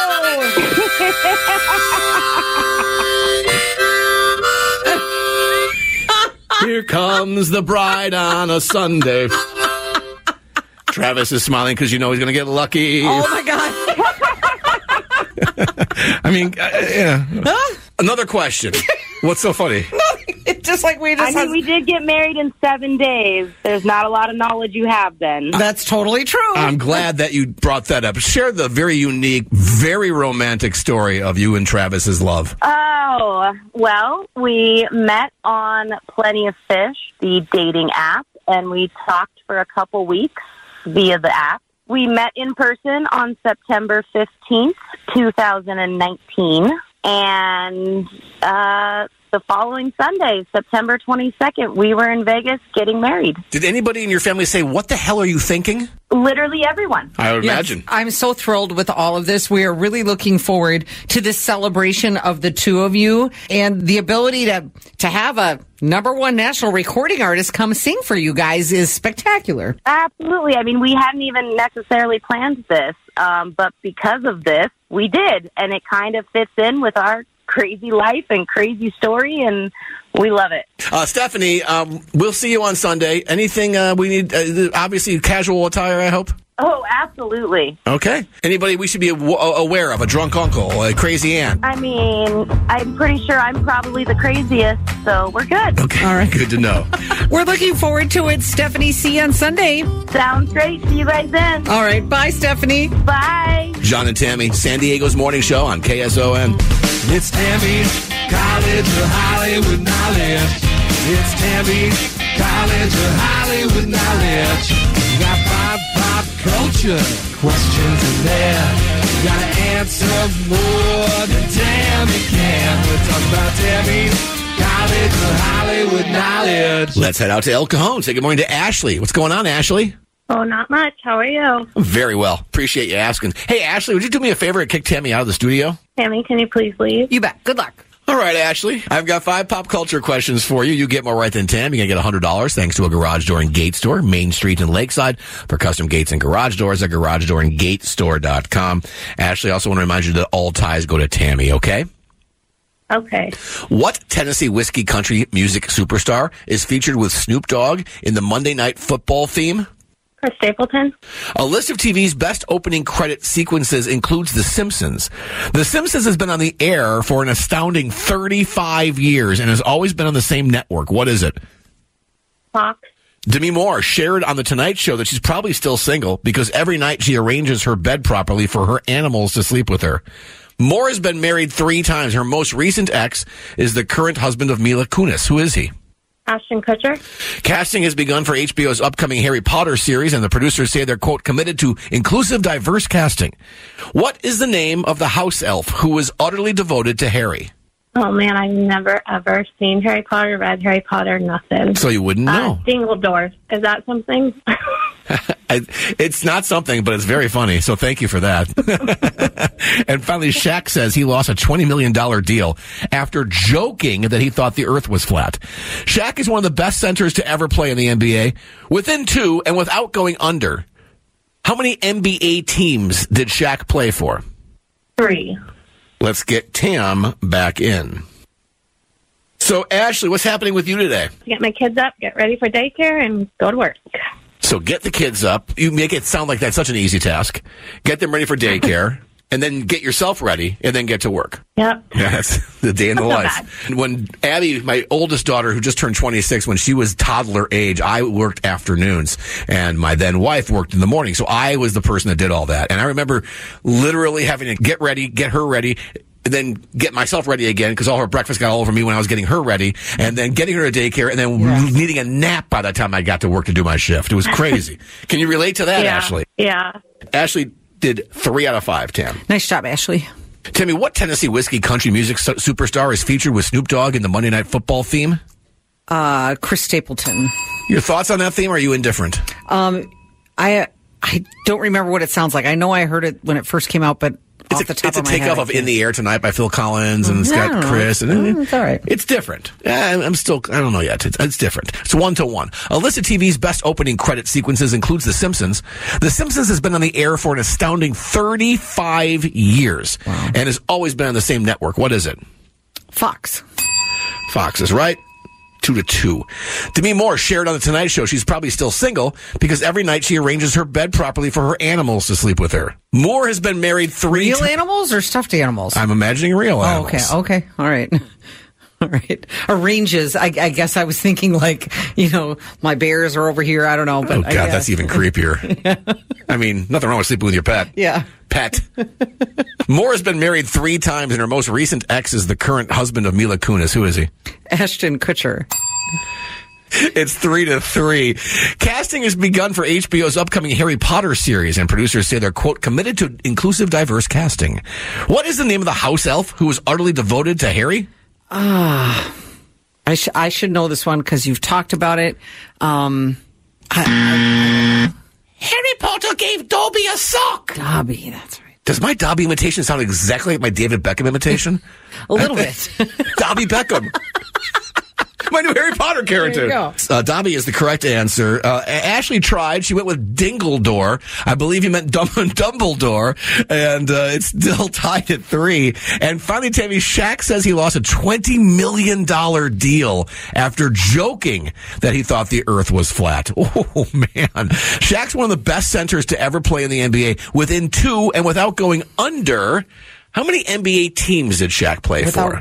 Here comes the bride on a Sunday. Travis is smiling because you know he's going to get lucky. Oh, my God. I mean, yeah. Huh? Another question. What's so funny? It's just like we just we did get married in 7 days. There's not a lot of knowledge you have then. That's totally true. I'm glad that you brought that up. Share the very unique, very romantic story of you and Travis's love. Oh, well, we met on Plenty of Fish, the dating app, and we talked for a couple weeks via the app. We met in person on September 15th, 2019, and the following Sunday, September 22nd, we were in Vegas getting married. Did anybody in your family say, what the hell are you thinking? Literally everyone. I would imagine. I'm so thrilled with all of this. We are really looking forward to this celebration of the two of you and the ability to have a #1 national recording artist come sing for you guys is spectacular. Absolutely. I mean, we hadn't even necessarily planned this, but because of this, we did. And it kind of fits in with our crazy life and crazy story, and we love it. Stephanie, we'll see you on Sunday. Anything we need? Obviously, casual attire, I hope? Oh, absolutely. Okay. Anybody we should be aware of? A drunk uncle, a crazy aunt? I mean, I'm pretty sure I'm probably the craziest, so we're good. Okay. All right. Good to know. We're looking forward to it. Stephanie, see you on Sunday. Sounds great. See you guys then. All right. Bye, Stephanie. Bye. John and Tammy, San Diego's morning show on KSON. It's Tammy's College of Hollywood Knowledge. It's Tammy's College of Hollywood Knowledge. You got pop culture questions in there. You gotta answer more than Tammy can. We're talking about Tammy's College of Hollywood Knowledge. Let's head out to El Cajon. Say good morning to Ashley. What's going on, Ashley? Oh, not much. How are you? Very well. Appreciate you asking. Hey, Ashley, would you do me a favor and kick Tammy out of the studio? Tammy, can you please leave? You bet. Good luck. All right, Ashley. I've got 5 pop culture questions for you. You get more right than 10. You're going to get $100 thanks to a garage door and gate store, Main Street in Lakeside. For custom gates and garage doors at garagedoorandgatestore.com. Ashley, I also want to remind you that all ties go to Tammy, okay? Okay. What Tennessee whiskey country music superstar is featured with Snoop Dogg in the Monday Night Football theme? Chris Stapleton. A list of TV's best opening credit sequences includes The Simpsons. The Simpsons has been on the air for an astounding 35 years and has always been on the same network. What is it? Fox. Demi Moore shared on The Tonight Show that she's probably still single because every night she arranges her bed properly for her animals to sleep with her. Moore has been married 3 times. Her most recent ex is the current husband of Mila Kunis. Who is he? Ashton Kutcher. Casting has begun for HBO's upcoming Harry Potter series, and the producers say they're, quote, committed to inclusive, diverse casting. What is the name of the house elf who is utterly devoted to Harry? Oh, man, I've never, ever seen Harry Potter, read Harry Potter, nothing. So you wouldn't know. Dingledorf. Is that something? It's not something, but it's very funny, so thank you for that. And finally, Shaq says he lost a $20 million deal after joking that he thought the earth was flat. Shaq is one of the best centers to ever play in the NBA. Within 2 and without going under, how many NBA teams did Shaq play for? 3. Let's get Tam back in. So, Ashley, what's happening with you today? Get my kids up, get ready for daycare, and go to work. So get the kids up. You make it sound like that's such an easy task. Get them ready for daycare, and then get yourself ready, and then get to work. Yep. Yeah, that's the day in the life. And when Abby, my oldest daughter, who just turned 26, when she was toddler age, I worked afternoons, and my then wife worked in the morning. So I was the person that did all that. And I remember literally having to get ready, get her ready, and then get myself ready again because all her breakfast got all over me when I was getting her ready, and then getting her to daycare, and then needing a nap by the time I got to work to do my shift. It was crazy. Can you relate to that, Ashley? Yeah. Ashley did 3 out of 5, Tam. Nice job, Ashley. Tell me, what Tennessee whiskey country music superstar is featured with Snoop Dogg in the Monday Night Football theme? Chris Stapleton. Your thoughts on that theme, or are you indifferent? I don't remember what it sounds like. I know I heard it when it first came out, but It's a takeoff of "In the Air Tonight" by Phil Collins, and it's got Chris. And it's all right. It's different. I don't know yet. It's different. It's 1-to-1. A list of TV's best opening credit sequences includes The Simpsons. The Simpsons has been on the air for an astounding 35 years, and has always been on the same network. What is it? Fox. Fox is right. 2-2. Demi Moore shared on The Tonight Show she's probably still single because every night she arranges her bed properly for her animals to sleep with her. Moore has been married 3 Real animals or stuffed animals? I'm imagining real animals. Okay. All right. All right. Arranges. I guess I was thinking like, my bears are over here. I don't know. But God, that's even creepier. Yeah. I mean, nothing wrong with sleeping with your pet. Yeah. Pet. Moore has been married 3 times, and her most recent ex is the current husband of Mila Kunis. Who is he? Ashton Kutcher. It's 3-3. Casting has begun for HBO's upcoming Harry Potter series, and producers say they're, quote, committed to inclusive, diverse casting. What is the name of the house elf who is utterly devoted to Harry? I should know this one because you've talked about it. Harry Potter gave Dobby a sock. Dobby, that's right. Does my Dobby imitation sound exactly like my David Beckham imitation? A little bit. Dobby Beckham. My new Harry Potter character. There you go. Dobby is the correct answer. Ashley tried. She went with Dingledore. I believe you meant Dumbledore. And it's still tied at 3. And finally, Tammy, Shaq says he lost a $20 million deal after joking that he thought the earth was flat. Oh, man. Shaq's one of the best centers to ever play in the NBA. Within 2 and without going under, how many NBA teams did Shaq play for?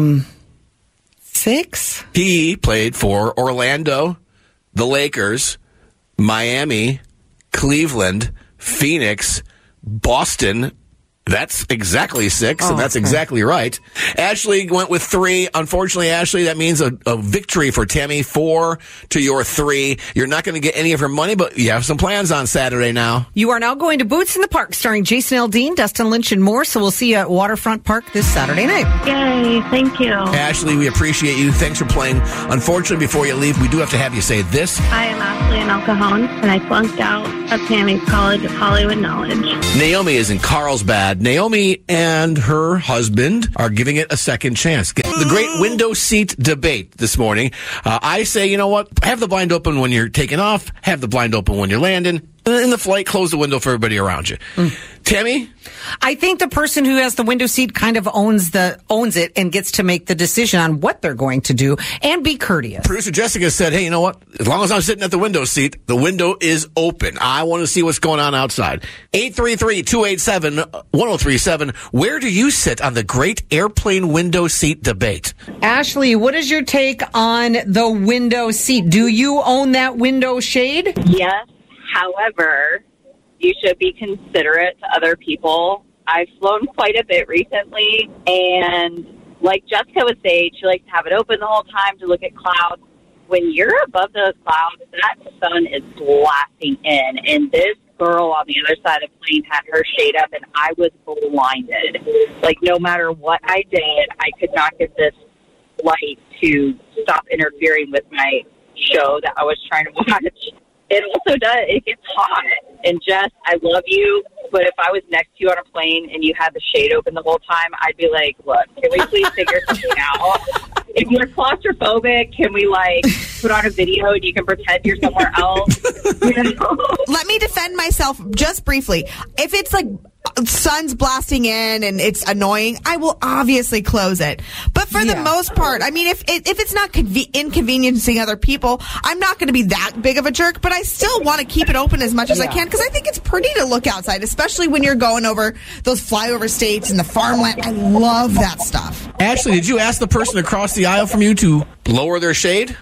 6? He played for Orlando, the Lakers, Miami, Cleveland, Phoenix, Boston. That's exactly 6, and that's exactly right. Ashley went with 3. Unfortunately, Ashley, that means a victory for Tammy. 4 to your 3. You're not going to get any of her money, but you have some plans on Saturday now. You are now going to Boots in the Park, starring Jason Aldean, Dustin Lynch, and more. So we'll see you at Waterfront Park this Saturday night. Yay, thank you. Ashley, we appreciate you. Thanks for playing. Unfortunately, before you leave, we do have to have you say this. I am Ashley El Cajon, and I flunked out of Tammy's College of Hollywood Knowledge. Naomi is in Carlsbad. Naomi and her husband are giving it a second chance. The great window seat debate this morning. I say, you know what? Have the blind open when you're taking off. Have the blind open when you're landing. In the flight, close the window for everybody around you. Tammy? I think the person who has the window seat kind of owns it and gets to make the decision on what they're going to do and be courteous. Producer Jessica said, hey, you know what? As long as I'm sitting at the window seat, the window is open. I want to see what's going on outside. 833-287-1037. Where do you sit on the great airplane window seat debate? Ashley, what is your take on the window seat? Do you own that window shade? Yes. However, you should be considerate to other people. I've flown quite a bit recently, and like Jessica was saying, she likes to have it open the whole time to look at clouds. When you're above those clouds, that sun is blasting in, and this girl on the other side of the plane had her shade up, and I was blinded. Like, no matter what I did, I could not get this light to stop interfering with my show that I was trying to watch. It also does. It gets hot. And Jess, I love you, but if I was next to you on a plane and you had the shade open the whole time, I'd be like, look, can we please figure something out? If you're claustrophobic, can we, put on a video and you can pretend you're somewhere else? Let me defend myself just briefly. If it's, sun's blasting in and it's annoying, I will obviously close it. But for the most part, I mean, if it's not inconveniencing other people, I'm not going to be that big of a jerk, but I still want to keep it open as much as I can because I think it's pretty to look outside, especially when you're going over those flyover states and the farmland. I love that stuff. Ashley, did you ask the person across the aisle from you to lower their shade?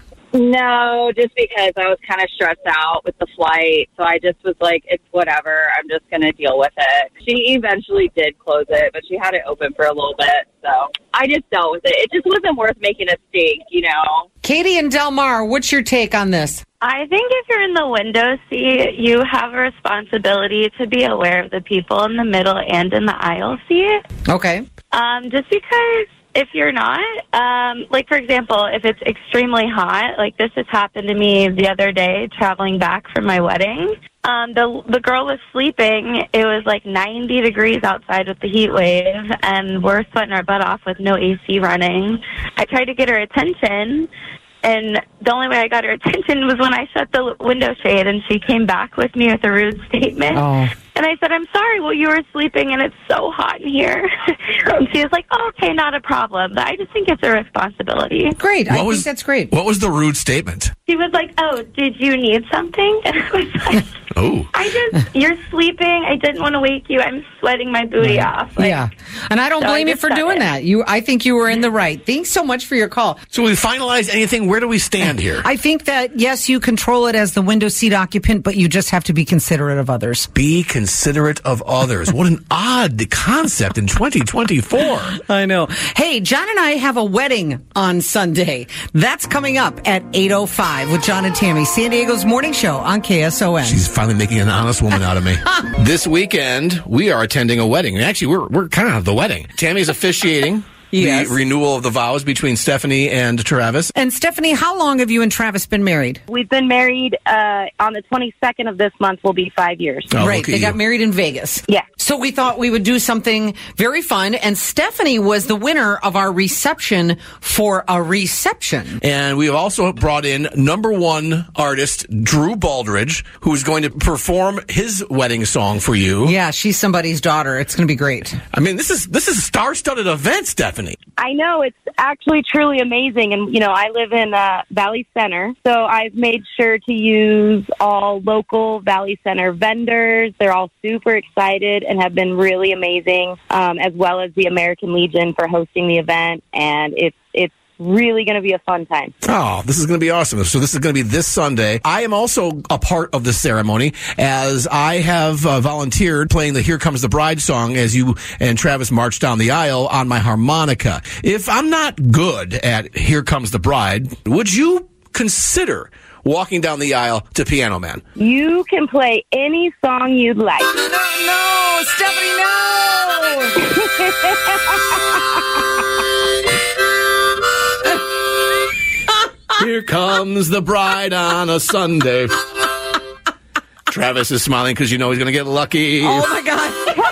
No, just because I was kind of stressed out with the flight. So I just was like, it's whatever. I'm just going to deal with it. She eventually did close it, but she had it open for a little bit. So I just dealt with it. It just wasn't worth making a stink, you know. Katie and Del Mar, what's your take on this? I think if you're in the window seat, you have a responsibility to be aware of the people in the middle and in the aisle seat. Okay. Just because if you're not, like, for example, if it's extremely hot, like this has happened to me the other day traveling back from my wedding. The girl was sleeping. It was like 90 degrees outside with the heat wave, and we're sweating our butt off with no AC running. I tried to get her attention, and the only way I got her attention was when I shut the window shade, and she came back with me with a rude statement. Oh. And I said, I'm sorry, well, you were sleeping, and it's so hot in here. And she was like, oh, okay, not a problem. But I just think it's a responsibility. Great. I think that's great. What was the rude statement? She was like, oh, did you need something? And I was like, oh. You're sleeping. I didn't want to wake you. I'm sweating my booty off. Like, yeah. And I don't blame you for doing that. I think you were in the right. Thanks so much for your call. So we finalize anything. Where do we stand here? I think that, yes, you control it as the window seat occupant, but you just have to be considerate of others. Be considerate of others. What an odd concept in 2024. I know. Hey, John and I have a wedding on Sunday. That's coming up at 8:05 with John and Tammy, San Diego's morning show on KSON. She's finally making an honest woman out of me. This weekend, we are attending a wedding. Actually, we're kind of the wedding. Tammy's officiating. Yes. The renewal of the vows between Stephanie and Travis. And Stephanie, how long have you and Travis been married? We've been married on the 22nd of this month will be 5 years. Oh, right. They got married in Vegas. Yeah. So we thought we would do something very fun. And Stephanie was the winner of our reception for a reception. And we have also brought in #1 artist Drew Baldridge, who is going to perform his wedding song for you. Yeah, she's somebody's daughter. It's going to be great. I mean, this is a star-studded event, Stephanie. I know. It's actually truly amazing. And, you know, I live in Valley Center, so I've made sure to use all local Valley Center vendors. They're all super excited and have been really amazing, as well as the American Legion for hosting the event. And it's really going to be a fun time. Oh, this is going to be awesome. So this is going to be this Sunday. I am also a part of the ceremony, as I have volunteered playing the Here Comes the Bride song as you and Travis march down the aisle on my harmonica. If I'm not good at Here Comes the Bride, would you consider walking down the aisle to Piano Man? You can play any song you'd like. No, Stephanie, no! Here comes the bride on a Sunday. Travis is smiling because you know he's going to get lucky. Oh, my God.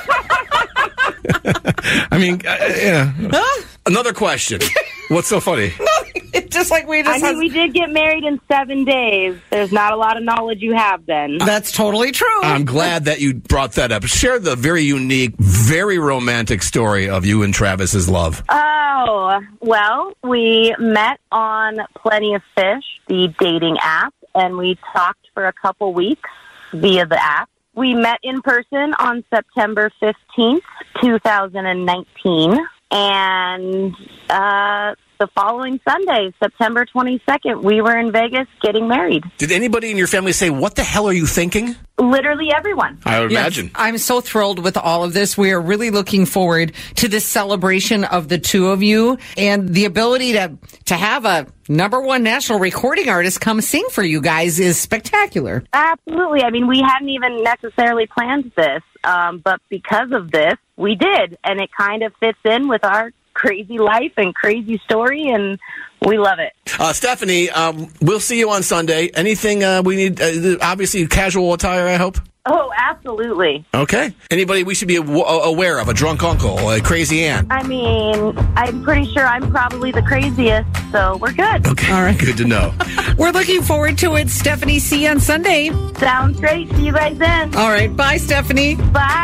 I mean, yeah. Huh? Another question. What's so funny? It's just like we did get married in 7 days. There's not a lot of knowledge you have then. That's totally true. I'm glad that you brought that up. Share the very unique, very romantic story of you and Travis's love. Oh, well, we met on Plenty of Fish, the dating app, and we talked for a couple weeks via the app. We met in person on September 15th, 2019, and the following Sunday, September 22nd, we were in Vegas getting married. Did anybody in your family say, what the hell are you thinking? Literally everyone. I would imagine. I'm so thrilled with all of this. We are really looking forward to this celebration of the two of you and the ability to have a #1 national recording artist come sing for you guys is spectacular. Absolutely. I mean, we hadn't even necessarily planned this, but because of this, we did. And it kind of fits in with our crazy life and crazy story, and we love it. Stephanie, we'll see you on Sunday. Anything we need? Obviously, casual attire, I hope? Oh, absolutely. Okay. Anybody we should be aware of? A drunk uncle, a crazy aunt? I mean, I'm pretty sure I'm probably the craziest, so we're good. Okay. All right. Good to know. We're looking forward to it. Stephanie, see you on Sunday. Sounds great. See you guys then. All right. Bye, Stephanie. Bye.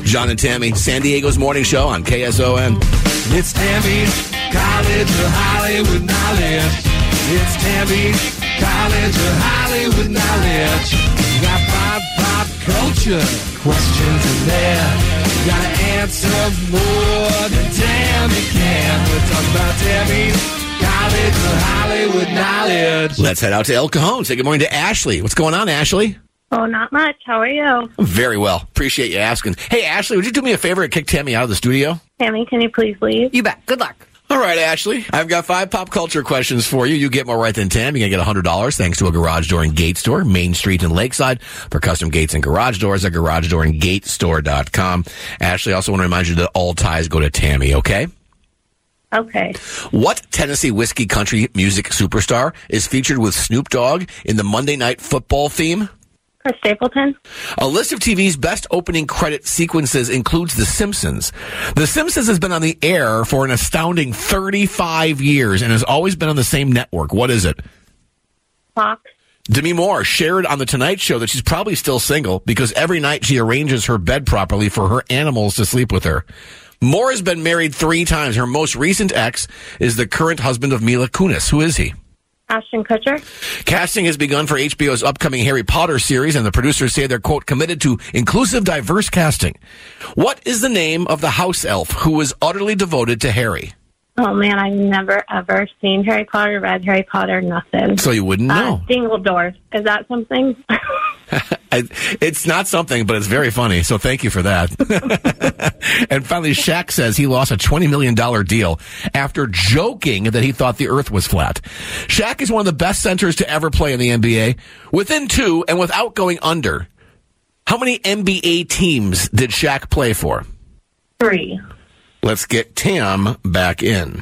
John and Tammy, San Diego's morning show on KSON. It's Tammy's College of Hollywood Knowledge. It's Tammy's College of Hollywood Knowledge. You got pop culture questions in there. You gotta answer more than Tammy can. We're talking about Tammy's College of Hollywood Knowledge. Let's head out to El Cajon. Say good morning to Ashley. What's going on, Ashley? Oh, not much. How are you? Very well. Appreciate you asking. Hey, Ashley, would you do me a favor and kick Tammy out of the studio? Tammy, can you please leave? You bet. Good luck. All right, Ashley. I've got 5 pop culture questions for you. You get more right than 10. You're going to get $100 thanks to a garage door and gate store, Main Street in Lakeside. For custom gates and garage doors at garagedoorandgatestore.com. Ashley, I also want to remind you that all ties go to Tammy, okay? Okay. What Tennessee whiskey country music superstar is featured with Snoop Dogg in the Monday Night Football theme? Chris Stapleton. A list of TV's best opening credit sequences includes The Simpsons. The Simpsons has been on the air for an astounding 35 years and has always been on the same network. What is it? Fox. Demi Moore shared on The Tonight Show that she's probably still single because every night she arranges her bed properly for her animals to sleep with her. Moore has been married 3 times. Her most recent ex is the current husband of Mila Kunis. Who is he? Ashton Kutcher. Casting has begun for HBO's upcoming Harry Potter series, and the producers say they're, quote, committed to inclusive, diverse casting. What is the name of the house elf who is utterly devoted to Harry? Oh, man, I've never, ever seen Harry Potter, read Harry Potter, nothing. So you wouldn't know. Dingledore. Is that something? It's not something, but it's very funny, so thank you for that. And finally, Shaq says he lost a $20 million deal after joking that he thought the earth was flat. Shaq is one of the best centers to ever play in the NBA. Within 2 and without going under, how many NBA teams did Shaq play for? 3. Let's get Tam back in.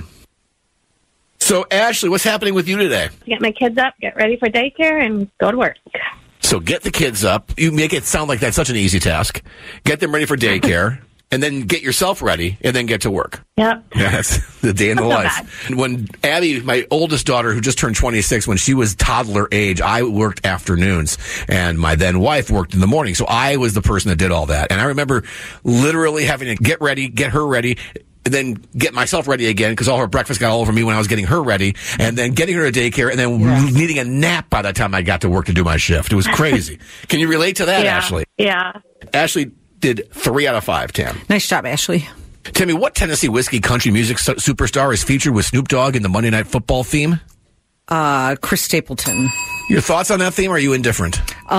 So, Ashley, what's happening with you today? Get my kids up, get ready for daycare, and go to work. So get the kids up. You make it sound like that's such an easy task. Get them ready for daycare, and then get yourself ready, and then get to work. Yep. Yeah, that's the day in the life. And when Abby, my oldest daughter, who just turned 26, when she was toddler age, I worked afternoons, and my then wife worked in the morning. So I was the person that did all that. And I remember literally having to get ready, get her ready, and then get myself ready again because all her breakfast got all over me when I was getting her ready, and then getting her to daycare, and then needing a nap by the time I got to work to do my shift. It was crazy. Can you relate to that, Ashley? Yeah. Ashley did 3 out of 5, Tam. Nice job, Ashley. Tell me, what Tennessee whiskey country music superstar is featured with Snoop Dogg in the Monday Night Football theme? Chris Stapleton. Your thoughts on that theme, or are you indifferent?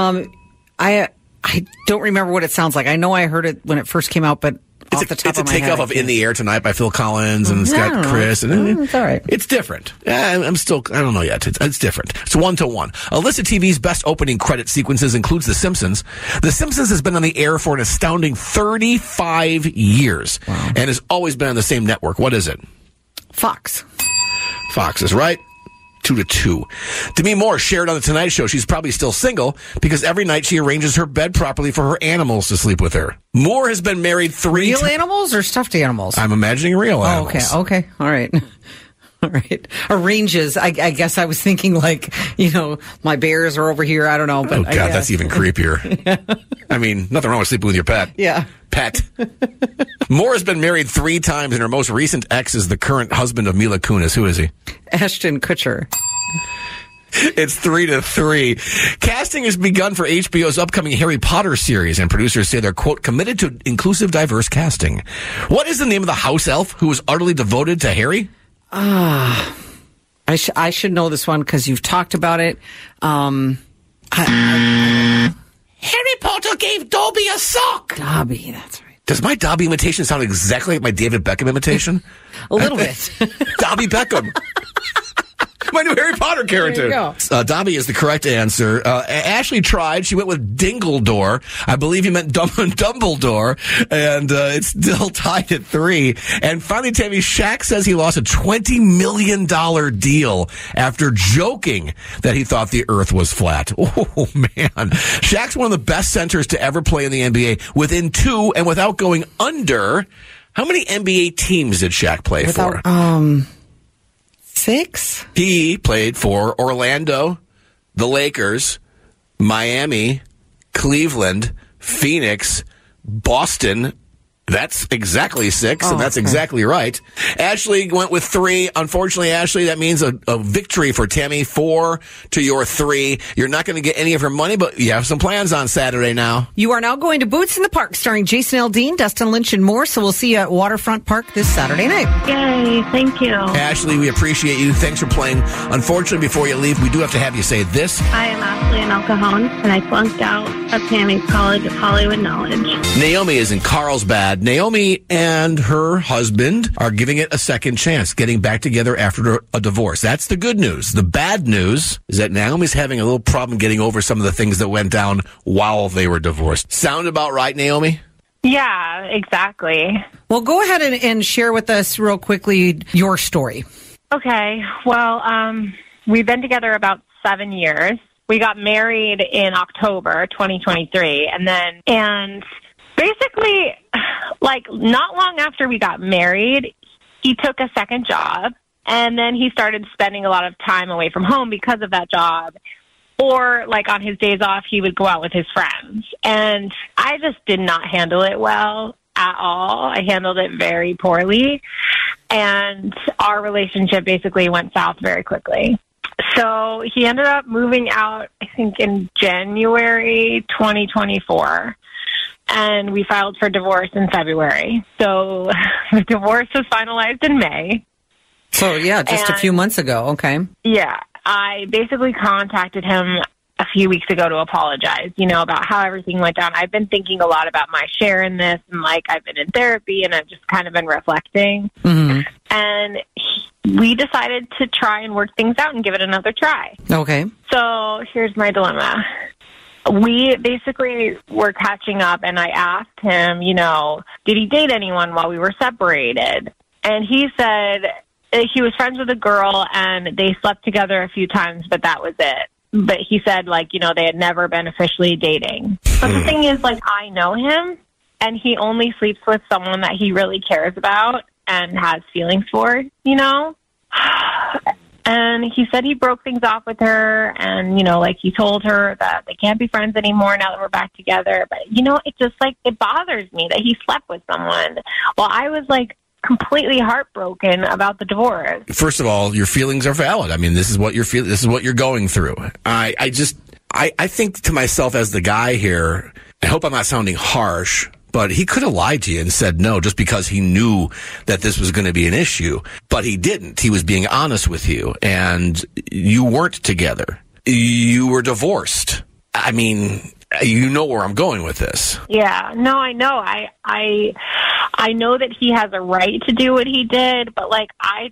I don't remember what it sounds like. I know I heard it when it first came out, but It's a takeoff of "In the Air Tonight" by Phil Collins, and it's got Chris. And it's all right. It's different. I don't know yet. It's different. It's 1-to-1. A list of TV's best opening credit sequences includes The Simpsons. The Simpsons has been on the air for an astounding 35 years and has always been on the same network. What is it? Fox. Fox is right. 2-2. Demi Moore shared on The Tonight Show she's probably still single because every night she arranges her bed properly for her animals to sleep with her. Moore has been married 3 Real animals or stuffed animals? I'm imagining real animals. Okay. All right. All right. Arranges. I guess I was thinking like, my bears are over here. I don't know. But God, that's even creepier. Yeah. I mean, nothing wrong with sleeping with your pet. Yeah. Pet. Moore has been married 3 times, and her most recent ex is the current husband of Mila Kunis. Who is he? Ashton Kutcher. It's 3-3. Casting has begun for HBO's upcoming Harry Potter series, and producers say they're, quote, committed to inclusive, diverse casting. What is the name of the house elf who is utterly devoted to Harry? I should know this one because you've talked about it. Harry Potter gave Dobby a sock. Dobby, that's right. Does my Dobby imitation sound exactly like my David Beckham imitation? A little bit. Dobby Beckham. My new Harry Potter character. There you go. Dobby is the correct answer. Ashley tried. She went with Dingledore. I believe you meant Dumbledore. And it's still tied at 3. And finally, Tammy, Shaq says he lost a $20 million deal after joking that he thought the earth was flat. Oh, man. Shaq's one of the best centers to ever play in the NBA. Within 2 and without going under, how many NBA teams did Shaq play for? 6? He played for Orlando, the Lakers, Miami, Cleveland, Phoenix, Boston, That's exactly 6, and that's exactly right. Ashley went with 3. Unfortunately, Ashley, that means a victory for Tammy. 4 to your 3. You're not going to get any of her money, but you have some plans on Saturday now. You are now going to Boots in the Park, starring Jason Aldean, Dustin Lynch, and more. So we'll see you at Waterfront Park this Saturday night. Yay, thank you. Ashley, we appreciate you. Thanks for playing. Unfortunately, before you leave, we do have to have you say this. I am Ashley in El Cajon, and I flunked out of Tammy's College of Hollywood Knowledge. Naomi is in Carlsbad. Naomi and her husband are giving it a second chance, getting back together after a divorce. That's the good news. The bad news is that Naomi's having a little problem getting over some of the things that went down while they were divorced. Sound about right, Naomi? Yeah, exactly. Well, go ahead and share with us real quickly your story. Okay. Well, we've been together about 7 years. We got married in October 2023, and basically, like, not long after we got married, he took a second job, and then he started spending a lot of time away from home because of that job. Or, like, on his days off, he would go out with his friends. And I just did not handle it well at all. I handled it very poorly. And our relationship basically went south very quickly. So he ended up moving out, I think, in January 2024. And we filed for divorce in February. So the divorce was finalized in May. So, yeah, just a few months ago. Okay. Yeah. I basically contacted him a few weeks ago to apologize, about how everything went down. I've been thinking a lot about my share in this, and, like, I've been in therapy, and I've just kind of been reflecting. Mm-hmm. And we decided to try and work things out and give it another try. Okay. So here's my dilemma. We basically were catching up, and I asked him, did he date anyone while we were separated? And he said he was friends with a girl, and they slept together a few times, but that was it. But he said, like, they had never been officially dating. But the thing is, like, I know him, and he only sleeps with someone that he really cares about and has feelings for, And he said he broke things off with her, and, like, he told her that they can't be friends anymore now that we're back together. But, it just, like, it bothers me that he slept with someone. Well, I was, like, completely heartbroken about the divorce. First of all, your feelings are valid. I mean, this is what you're feeling. This is what you're going through. I think to myself as the guy here, I hope I'm not sounding harsh, but he could have lied to you and said no just because he knew that this was going to be an issue. But he didn't. He was being honest with you, and you weren't together. You were divorced. I mean, you know where I'm going with this. Yeah, no, I know. I know that he has a right to do what he did, but, like,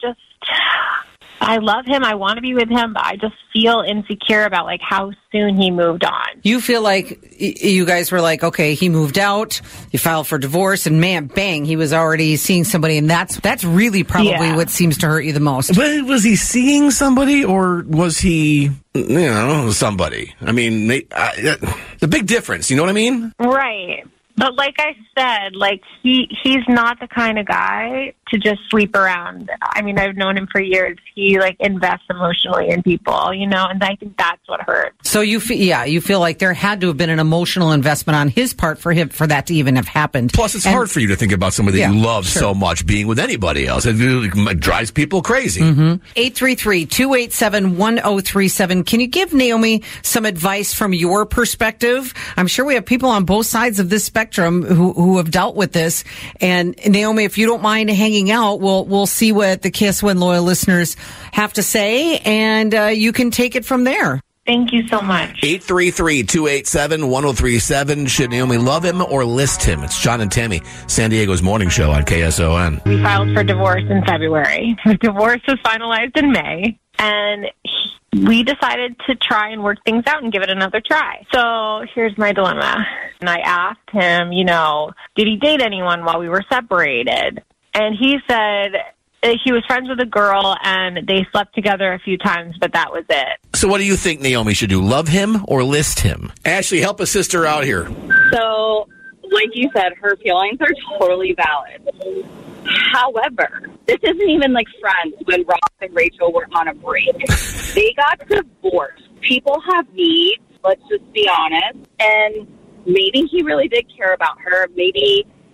I love him. I want to be with him, but I just feel insecure about, like, how soon he moved on. You feel like you guys were like, okay, he moved out, you filed for divorce, and man, bang, he was already seeing somebody, and that's really probably what seems to hurt you the most. But was he seeing somebody, or was he, somebody? I mean, the big difference, you know what I mean? Right. But like I said, like, he's not the kind of guy to just sleep around. I mean, I've known him for years. He, like, invests emotionally in people, and I think that's what hurts. So you feel like there had to have been an emotional investment on his part for that to even have happened. Plus, it's hard for you to think about somebody that you love so much being with anybody else. It drives people crazy. 833-287-1037. Can you give Naomi some advice from your perspective? I'm sure we have people on both sides of this spectrum who have dealt with this. And Naomi, if you don't mind hanging out, we'll see what the KSON loyal listeners have to say, and you can take it from there. Thank you so much. 833-287-1037. Should Naomi love him or list him? It's John and Tammy, San Diego's morning show on KSON. We filed for divorce in February. The divorce was finalized in May, and we decided to try and work things out and give it another try. So here's my dilemma. And I asked him, did he date anyone while we were separated? And he said he was friends with a girl, and they slept together a few times, but that was it. So what do you think Naomi should do? Love him or list him? Ashley, help a sister out here. So, like you said, her feelings are totally valid. However, this isn't even like Friends when Ross and Rachel were on a break. They got divorced. People have needs, let's just be honest. And maybe he really did care about her. Maybe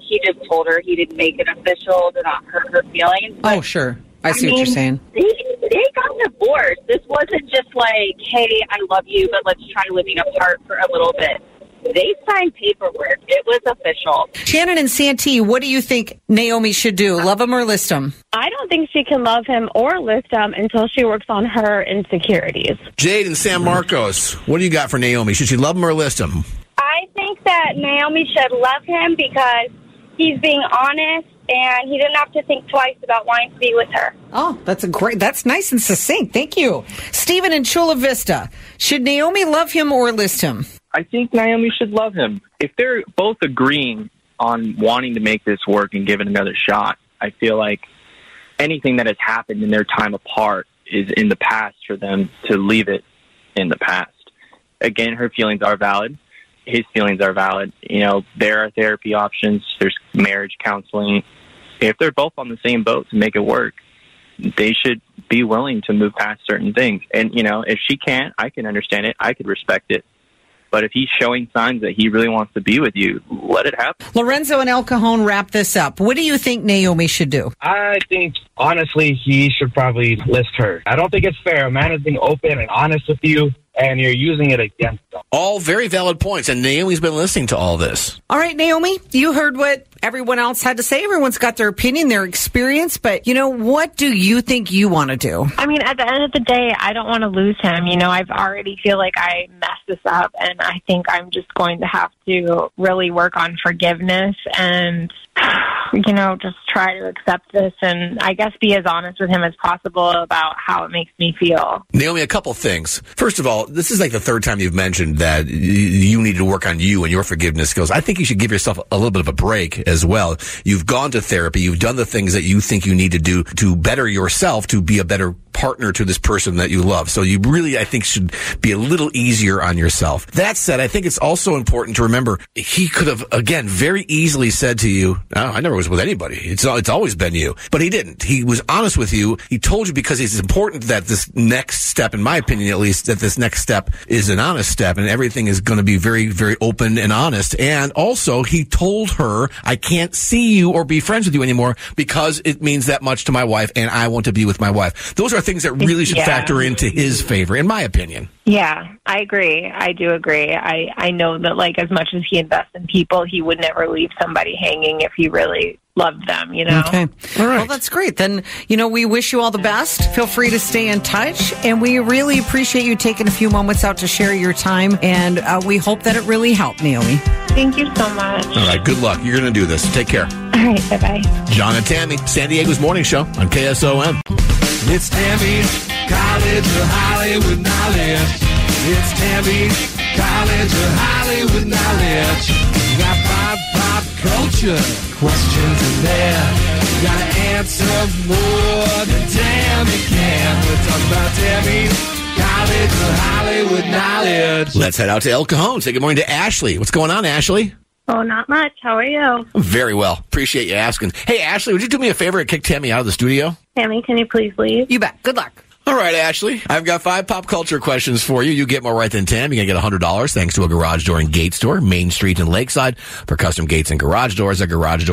he just told her he didn't make it official to not hurt her feelings. Oh, sure. I see what you're saying. They got divorced. This wasn't just like, hey, I love you, but let's try living apart for a little bit. They signed paperwork. It was official. Shannon and Santee, what do you think Naomi should do? Love him or list him? I don't think she can love him or list him until she works on her insecurities. Jade and San Marcos, what do you got for Naomi? Should she love him or list him? I think that Naomi should love him because he's being honest and he didn't have to think twice about wanting to be with her. Oh, that's nice and succinct. Thank you. Stephen in Chula Vista, should Naomi love him or list him? I think Naomi should love him. If they're both agreeing on wanting to make this work and give it another shot, I feel like anything that has happened in their time apart is in the past for them to leave it in the past. Again, her feelings are valid. His feelings are valid. You know, there are therapy options. There's marriage counseling. If they're both on the same boat to make it work, they should be willing to move past certain things. And, you know, if she can't, I can understand it. I could respect it. But if he's showing signs that he really wants to be with you, let it happen. Lorenzo and El Cajon wrap this up. What do you think Naomi should do? I think, honestly, he should probably list her. I don't think it's fair. A man is being open and honest with you, and you're using it against them. All very valid points, and Naomi's been listening to all this. All right, Naomi, you heard what everyone else had to say. Everyone's got their opinion, their experience, but, you know, what do you think you want to do? I mean, at the end of the day, I don't want to lose him. You know, I've already feel like I messed this up, and I think I'm just going to have to really work on forgiveness and, you know, just try to accept this and I guess be as honest with him as possible about how it makes me feel. Naomi, a couple things. First of all, this is like the third time you've mentioned that you need to work on you and your forgiveness skills. I think you should give yourself a little bit of a break as well. You've gone to therapy. You've done the things that you think you need to do to better yourself, to be a better partner to this person that you love. So you really, I think, should be a little easier on yourself. That said, I think it's also important to remember he could have, again, very easily said to you, oh, I never was with anybody. It's always been you. But he didn't. He was honest with you. He told you because it's important that this next step, in my opinion at least, that this next step is an honest step and everything is going to be very, very open and honest. And also, he told her, I can't see you or be friends with you anymore because it means that much to my wife and I want to be with my wife. Those are things that really should factor into his favor, in my opinion. Yeah, I agree. I do agree. I know that, like, as much as he invests in people, he would never leave somebody hanging if he really loved them, you know? Okay. All right. Well, that's great. Then, you know, we wish you all the best. Feel free to stay in touch. And we really appreciate you taking a few moments out to share your time. And we hope that it really helped, Naomi. Thank you so much. All right. Good luck. You're going to do this. Take care. All right. Bye-bye. John and Tammy, San Diego's Morning Show on KSOM. It's Tammy's College of Hollywood Knowledge. It's Tammy's College of Hollywood Knowledge. You got pop culture questions in there. You gotta answer more than Tammy can. We're talking about Tammy's College of Hollywood Knowledge. Let's head out to El Cajon. Say good morning to Ashley. What's going on, Ashley? Oh, not much. How are you? Very well. Appreciate you asking. Hey, Ashley, would you do me a favor and kick Tammy out of the studio? Tammy, can you please leave? You bet. Good luck. All right, Ashley. I've got 5 pop culture questions for you. You get more right than Tam. You're going to get $100 thanks to a garage door and gate store, Main Street in Lakeside. For custom gates and garage doors at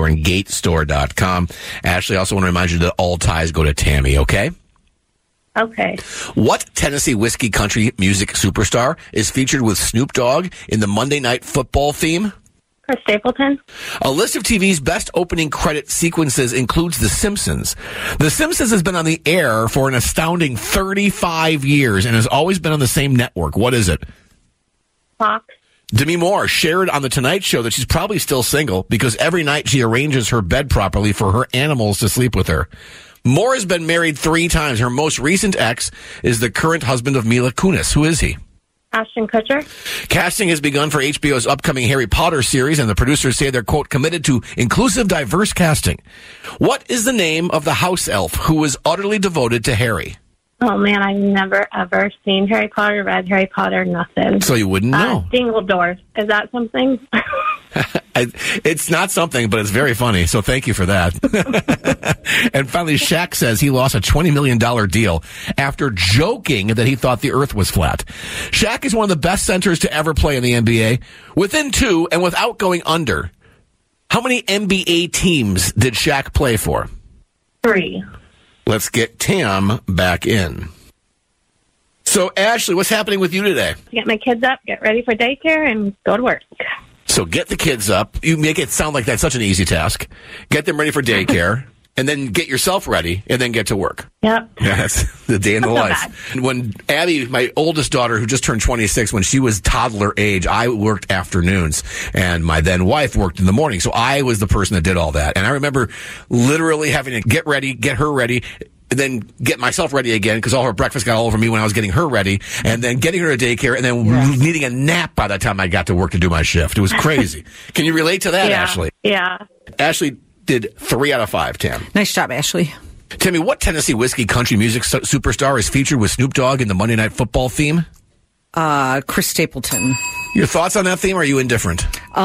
garagedoorandgatestore.com. Ashley, I also want to remind you that all ties go to Tammy, okay? Okay. What Tennessee whiskey country music superstar is featured with Snoop Dogg in the Monday Night Football theme? Chris Stapleton. A list of TV's best opening credit sequences includes The Simpsons. The Simpsons has been on the air for an astounding 35 years and has always been on the same network. What is it? Fox. Demi Moore shared on The Tonight Show that she's probably still single because every night she arranges her bed properly for her animals to sleep with her. Moore has been married 3 times. Her most recent ex is the current husband of Mila Kunis. Who is he? Ashton Kutcher. Casting has begun for HBO's upcoming Harry Potter series, and the producers say they're, quote, committed to inclusive, diverse casting. What is the name of the house elf who is utterly devoted to Harry? Oh, man, I've never, ever seen Harry Potter, read Harry Potter, nothing. So you wouldn't know. Dingledorf. Is that something? It's not something, but it's very funny, so thank you for that. And finally, Shaq says he lost a $20 million deal after joking that he thought the earth was flat. Shaq is one of the best centers to ever play in the NBA, within 2 and without going under. How many NBA teams did Shaq play for? 3. Let's get Tam back in. So, Ashley, what's happening with you today? Get my kids up, get ready for daycare, and go to work. So get the kids up. You make it sound like that's such an easy task. Get them ready for daycare, and then get yourself ready, and then get to work. Yep. Yeah, that's the day in the life. And when Abby, my oldest daughter, who just turned 26, when she was toddler age, I worked afternoons, and my then wife worked in the morning. So I was the person that did all that. And I remember literally having to get ready, get her ready, and then get myself ready again because all her breakfast got all over me when I was getting her ready, and then getting her to daycare, and then needing a nap by the time I got to work to do my shift. It was crazy. Can you relate to that, Ashley? Yeah. Ashley did 3 out of 5, Tam. Nice job, Ashley. Tammy, what Tennessee whiskey country music superstar is featured with Snoop Dogg in the Monday Night Football theme? Chris Stapleton. Your thoughts on that theme, or are you indifferent?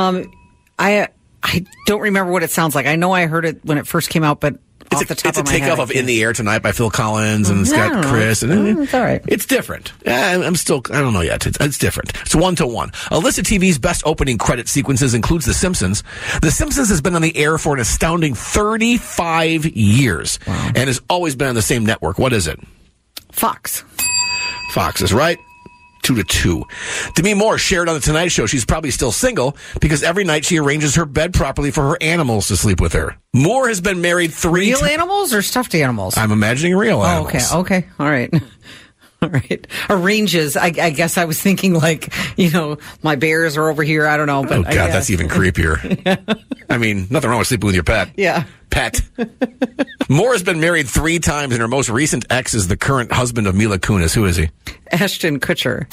I don't remember what it sounds like. I know I heard it when it first came out, but It's a takeoff of "In the Air Tonight" by Phil Collins, and it's got Chris. And it's all right. It's different. I don't know yet. It's different. It's 1-to-1. A list of TV's best opening credit sequences includes The Simpsons. The Simpsons has been on the air for an astounding 35 years, and has always been on the same network. What is it? Fox. Fox is right. 2-2. Demi Moore shared on The Tonight Show she's probably still single because every night she arranges her bed properly for her animals to sleep with her. Moore has been married 3 Real animals or stuffed animals? I'm imagining real animals. Okay. All right. All right. Arranges. I guess I was thinking like, my bears are over here. I don't know. But oh, God, that's even creepier. I mean, nothing wrong with sleeping with your pet. Yeah. Pet. Moore has been married 3 times, and her most recent ex is the current husband of Mila Kunis. Who is he? Ashton Kutcher.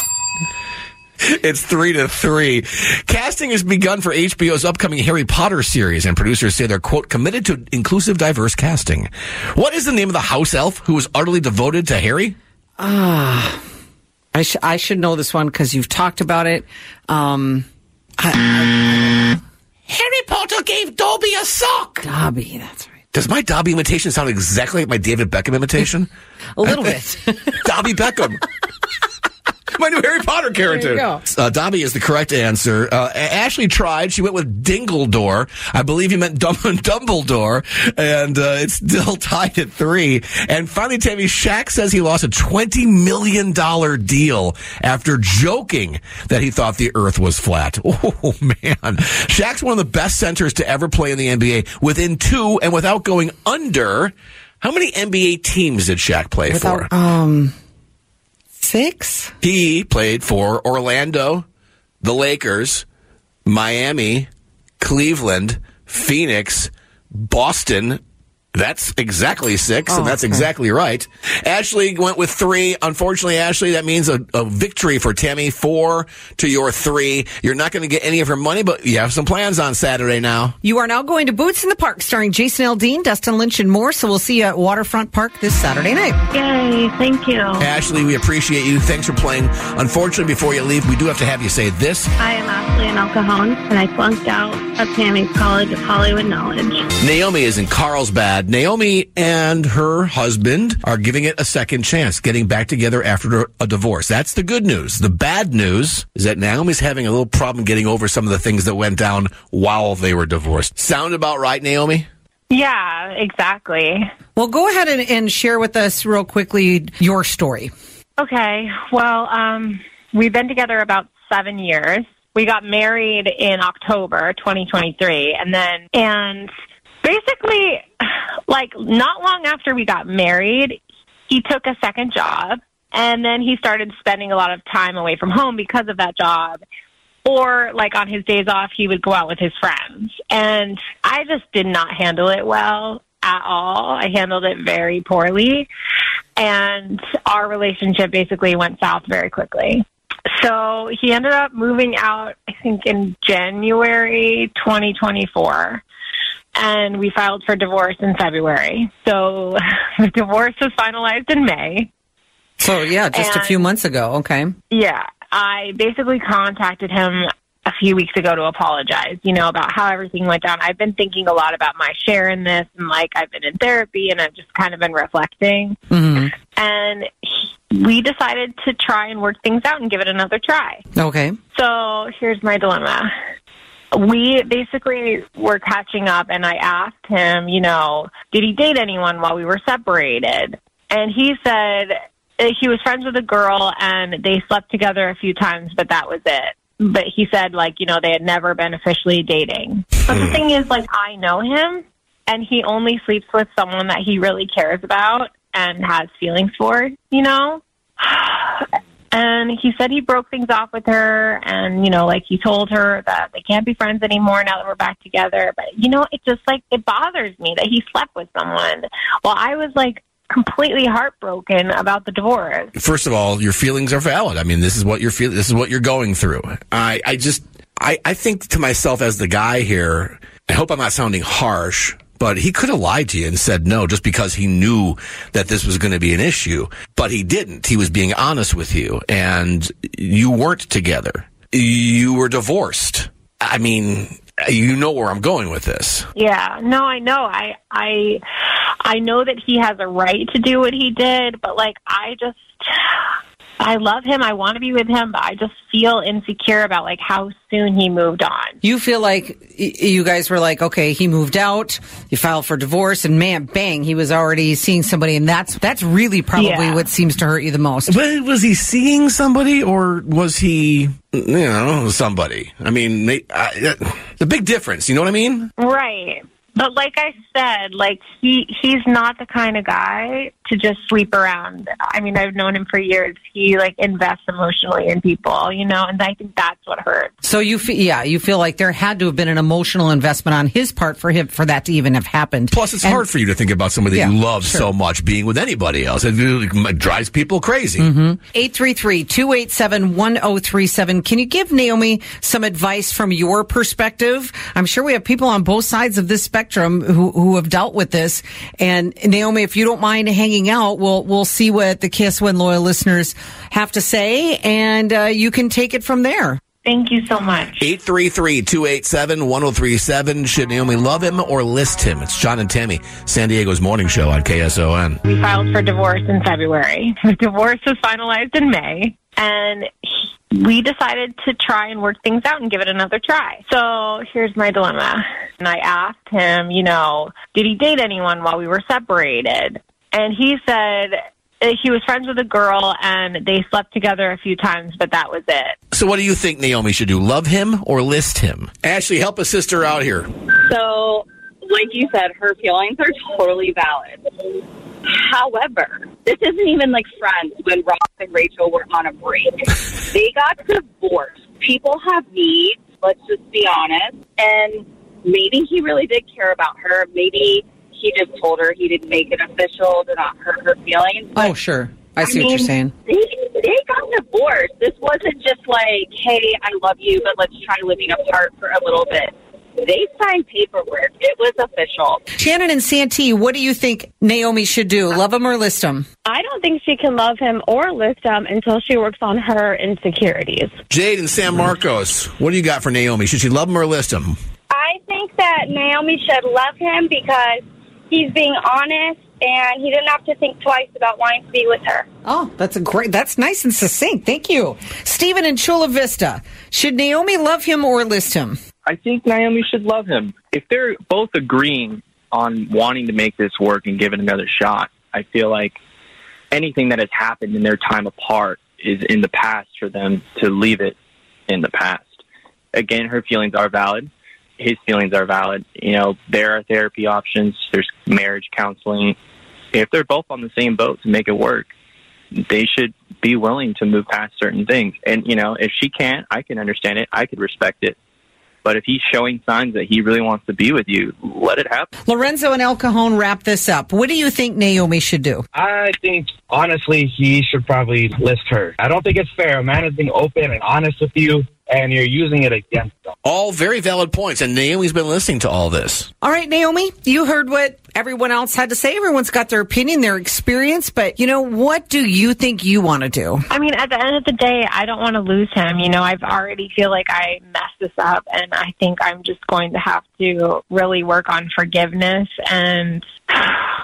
It's 3-3. Casting has begun for HBO's upcoming Harry Potter series, and producers say they're, quote, committed to inclusive, diverse casting. What is the name of the house elf who is utterly devoted to Harry? I should know this one because you've talked about it. Harry Potter gave Dobby a sock. Dobby, that's right. Does my Dobby imitation sound exactly like my David Beckham imitation? A little bit. Dobby Beckham. My new Harry Potter character. There you go. Dobby is the correct answer. Ashley tried. She went with Dingledore. I believe you meant Dumbledore. And it's still tied at 3. And finally, Tammy, Shaq says he lost a $20 million deal after joking that he thought the earth was flat. Oh, man. Shaq's one of the best centers to ever play in the NBA. Within 2 and without going under, how many NBA teams did Shaq play for? 6? He played for Orlando, the Lakers, Miami, Cleveland, Phoenix, Boston. That's exactly 6, and that's exactly right. Ashley went with 3. Unfortunately, Ashley, that means a victory for Tammy. 4 to your 3. You're not going to get any of her money, but you have some plans on Saturday now. You are now going to Boots in the Park, starring Jason Aldean, Dustin Lynch, and more. So we'll see you at Waterfront Park this Saturday night. Yay, thank you. Ashley, we appreciate you. Thanks for playing. Unfortunately, before you leave, we do have to have you say this. I am Ashley and El Cajon, and I flunked out of Tammy's College of Hollywood Knowledge. Naomi is in Carlsbad. Naomi and her husband are giving it a second chance, getting back together after a divorce. That's the good news. The bad news is that Naomi's having a little problem getting over some of the things that went down while they were divorced. Sound about right, Naomi? Yeah, exactly. Well, go ahead and share with us real quickly your story. Okay. Well, we've been together about 7 years. We got married in October 2023, and basically, like, not long after we got married, he took a second job, and then he started spending a lot of time away from home because of that job. Or, like, on his days off, he would go out with his friends. And I just did not handle it well at all. I handled it very poorly. And our relationship basically went south very quickly. So he ended up moving out, I think, in January 2024. And we filed for divorce in February. So the divorce was finalized in May. So, yeah, just a few months ago. Okay. Yeah. I basically contacted him a few weeks ago to apologize, about how everything went down. I've been thinking a lot about my share in this, and, like, I've been in therapy, and I've just kind of been reflecting. Mm-hmm. And we decided to try and work things out and give it another try. Okay. So here's my dilemma. we basically were catching up, and I asked him, did he date anyone while we were separated? And he said he was friends with a girl, and they slept together a few times, but that was it. But he said, they had never been officially dating. But the thing is, I know him, and he only sleeps with someone that he really cares about and has feelings for, And he said he broke things off with her, and, he told her that they can't be friends anymore now that we're back together. But, it just, it bothers me that he slept with someone. Well, I was, completely heartbroken about the divorce. First of all, your feelings are valid. I mean, this is what you're feeling. This is what you're going through. I think to myself as the guy here, I hope I'm not sounding harsh, but he could have lied to you and said no just because he knew that this was going to be an issue. But he didn't. He was being honest with you, and you weren't together. You were divorced. I mean, you know where I'm going with this. Yeah, no, I know. I know that he has a right to do what he did, but I love him. I want to be with him, but I just feel insecure about how soon he moved on. You feel like you guys were okay, he moved out, you filed for divorce, and man, bang, he was already seeing somebody, and that's really probably what seems to hurt you the most. But was he seeing somebody, or was he, somebody? I mean, the big difference, you know what I mean? Right. But like I said, he's not the kind of guy to just sleep around. I mean, I've known him for years. He invests emotionally in people, and I think that's what hurts. So you feel like there had to have been an emotional investment on his part for that to even have happened. Plus, it's hard for you to think about somebody that you love so much being with anybody else. It drives people crazy. 833-287-1037. Can you give Naomi some advice from your perspective? I'm sure we have people on both sides of this spectrum who have dealt with this. And Naomi, if you don't mind hanging out, we'll see what the KSON loyal listeners have to say, and you can take it from there. Thank you so much. 833-287-1037. Should Naomi love him or list him? It's John and Tammy, San Diego's morning show on KSON. We filed for divorce in February. The divorce was finalized in May, and we decided to try and work things out and give it another try. So here's my dilemma. And I asked him, did he date anyone while we were separated? And he said he was friends with a girl, and they slept together a few times, but that was it. So what do you think Naomi should do? Love him or list him? Ashley, help a sister out here. So, like you said, her feelings are totally valid. However, this isn't even friends when Ross and Rachel were on a break. They got divorced. People have needs, let's just be honest. And maybe he really did care about her. Maybe he just told her he didn't make it official to not hurt her feelings. Oh, sure. I see what you're saying. They got divorced. This wasn't just hey, I love you, but let's try living apart for a little bit. They signed paperwork. It was official. Shannon and Santee, what do you think Naomi should do? Love him or list him? I don't think she can love him or list him until she works on her insecurities. Jade and San Marcos, what do you got for Naomi? Should she love him or list him? I think that Naomi should love him because he's being honest, and he didn't have to think twice about wanting to be with her. Oh, that's nice and succinct. Thank you. Stephen in Chula Vista, should Naomi love him or list him? I think Naomi should love him. If they're both agreeing on wanting to make this work and give it another shot, I feel like anything that has happened in their time apart is in the past for them to leave it in the past. Again, her feelings are valid. His feelings are valid. There are therapy options. There's marriage counseling. If they're both on the same boat to make it work, they should be willing to move past certain things. And, if she can't, I can understand it. I could respect it. But if he's showing signs that he really wants to be with you, let it happen. Lorenzo and El Cajon wrap this up. What do you think Naomi should do? I think, honestly, he should probably list her. I don't think it's fair. A man is being open and honest with you, and you're using it against them. All very valid points, and Naomi's been listening to all this. All right, Naomi, you heard what everyone else had to say. Everyone's got their opinion, their experience, but, what do you think you want to do? I mean, at the end of the day, I don't want to lose him. I've already feel like I messed this up, and I think I'm just going to have to really work on forgiveness and,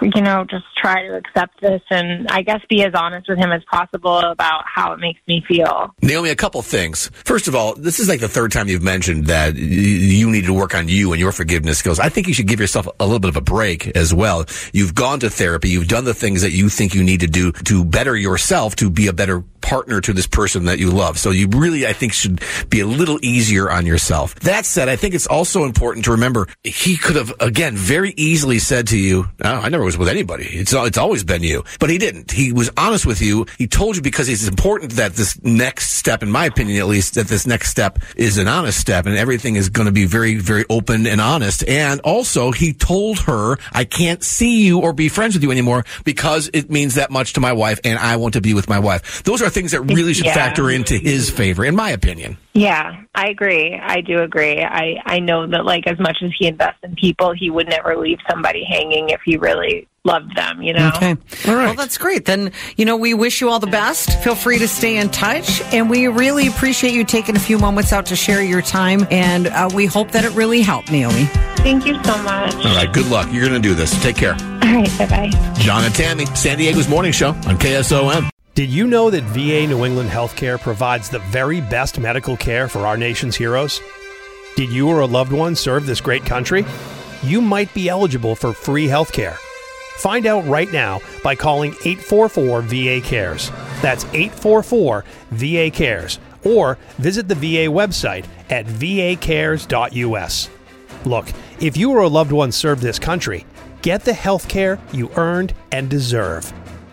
just try to accept this and I guess be as honest with him as possible about how it makes me feel. Naomi, a couple things. First of all, this is like the third time you've mentioned that you need to work on you and your forgiveness skills. I think you should give yourself a little bit of a break as well. You've gone to therapy. You've done the things that you think you need to do to better yourself, to be a better partner to this person that you love. So you really, I think, should be a little easier on yourself. That said, I think it's also important to remember he could have, again, very easily said to you, "No, I never was with anybody. It's always been you." But he didn't. He was honest with you. He told you because it's important that this next step, in my opinion at least, that this next step is an honest step and everything is going to be very, very open and honest. And also, he told her, "I can't see you or be friends with you anymore because it means that much to my wife and I want to be with my wife." Those are things that really should factor into his favor, in my opinion. Yeah, I agree. I do agree. I know that, like, as much as he invests in people, he would never leave somebody hanging if he really loved them, Okay. All right. Well, that's great. Then, we wish you all the best. Feel free to stay in touch. And we really appreciate you taking a few moments out to share your time. And we hope that it really helped, Naomi. Thank you so much. All right. Good luck. You're going to do this. Take care. All right. Bye-bye. John and Tammy, San Diego's Morning Show on KSOM. Did you know that VA New England Healthcare provides the very best medical care for our nation's heroes? Did you or a loved one serve this great country? You might be eligible for free healthcare. Find out right now by calling 844-VA-CARES. That's 844-VA-CARES. Or visit the VA website at vacares.us. Look, if you or a loved one served this country, get the healthcare you earned and deserve.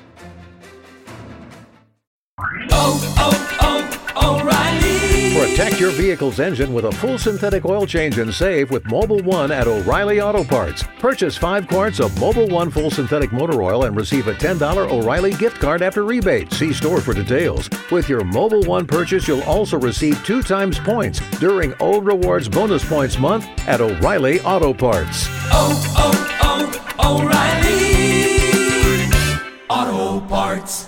O'Reilly. Protect your vehicle's engine with a full synthetic oil change and save with Mobil 1 at O'Reilly Auto Parts. Purchase 5 quarts of Mobil 1 full synthetic motor oil and receive a $10 O'Reilly gift card after rebate. See store for details. With your Mobil 1 purchase, you'll also receive 2 times points during O Rewards Bonus Points Month at O'Reilly Auto Parts. O'Reilly Auto Parts.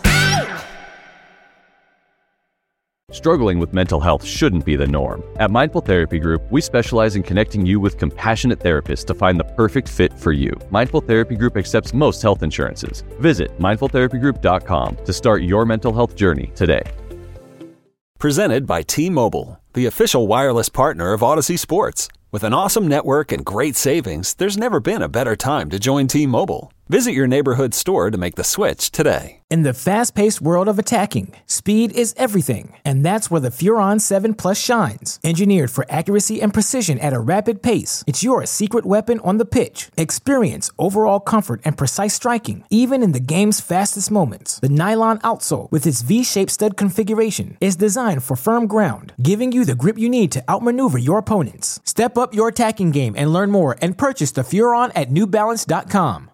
Struggling with mental health shouldn't be the norm. At Mindful Therapy Group, we specialize in connecting you with compassionate therapists to find the perfect fit for you. Mindful Therapy Group accepts most health insurances. Visit mindfultherapygroup.com to start your mental health journey today. Presented by T-Mobile, the official wireless partner of Odyssey Sports. With an awesome network and great savings, there's never been a better time to join T-Mobile. Visit your neighborhood store to make the switch today. In the fast-paced world of attacking, speed is everything, and that's where the Furon 7 Plus shines. Engineered for accuracy and precision at a rapid pace, it's your secret weapon on the pitch. Experience overall comfort and precise striking, even in the game's fastest moments. The nylon outsole, with its V-shaped stud configuration, is designed for firm ground, giving you the grip you need to outmaneuver your opponents. Step up your attacking game and learn more and purchase the Furon at NewBalance.com.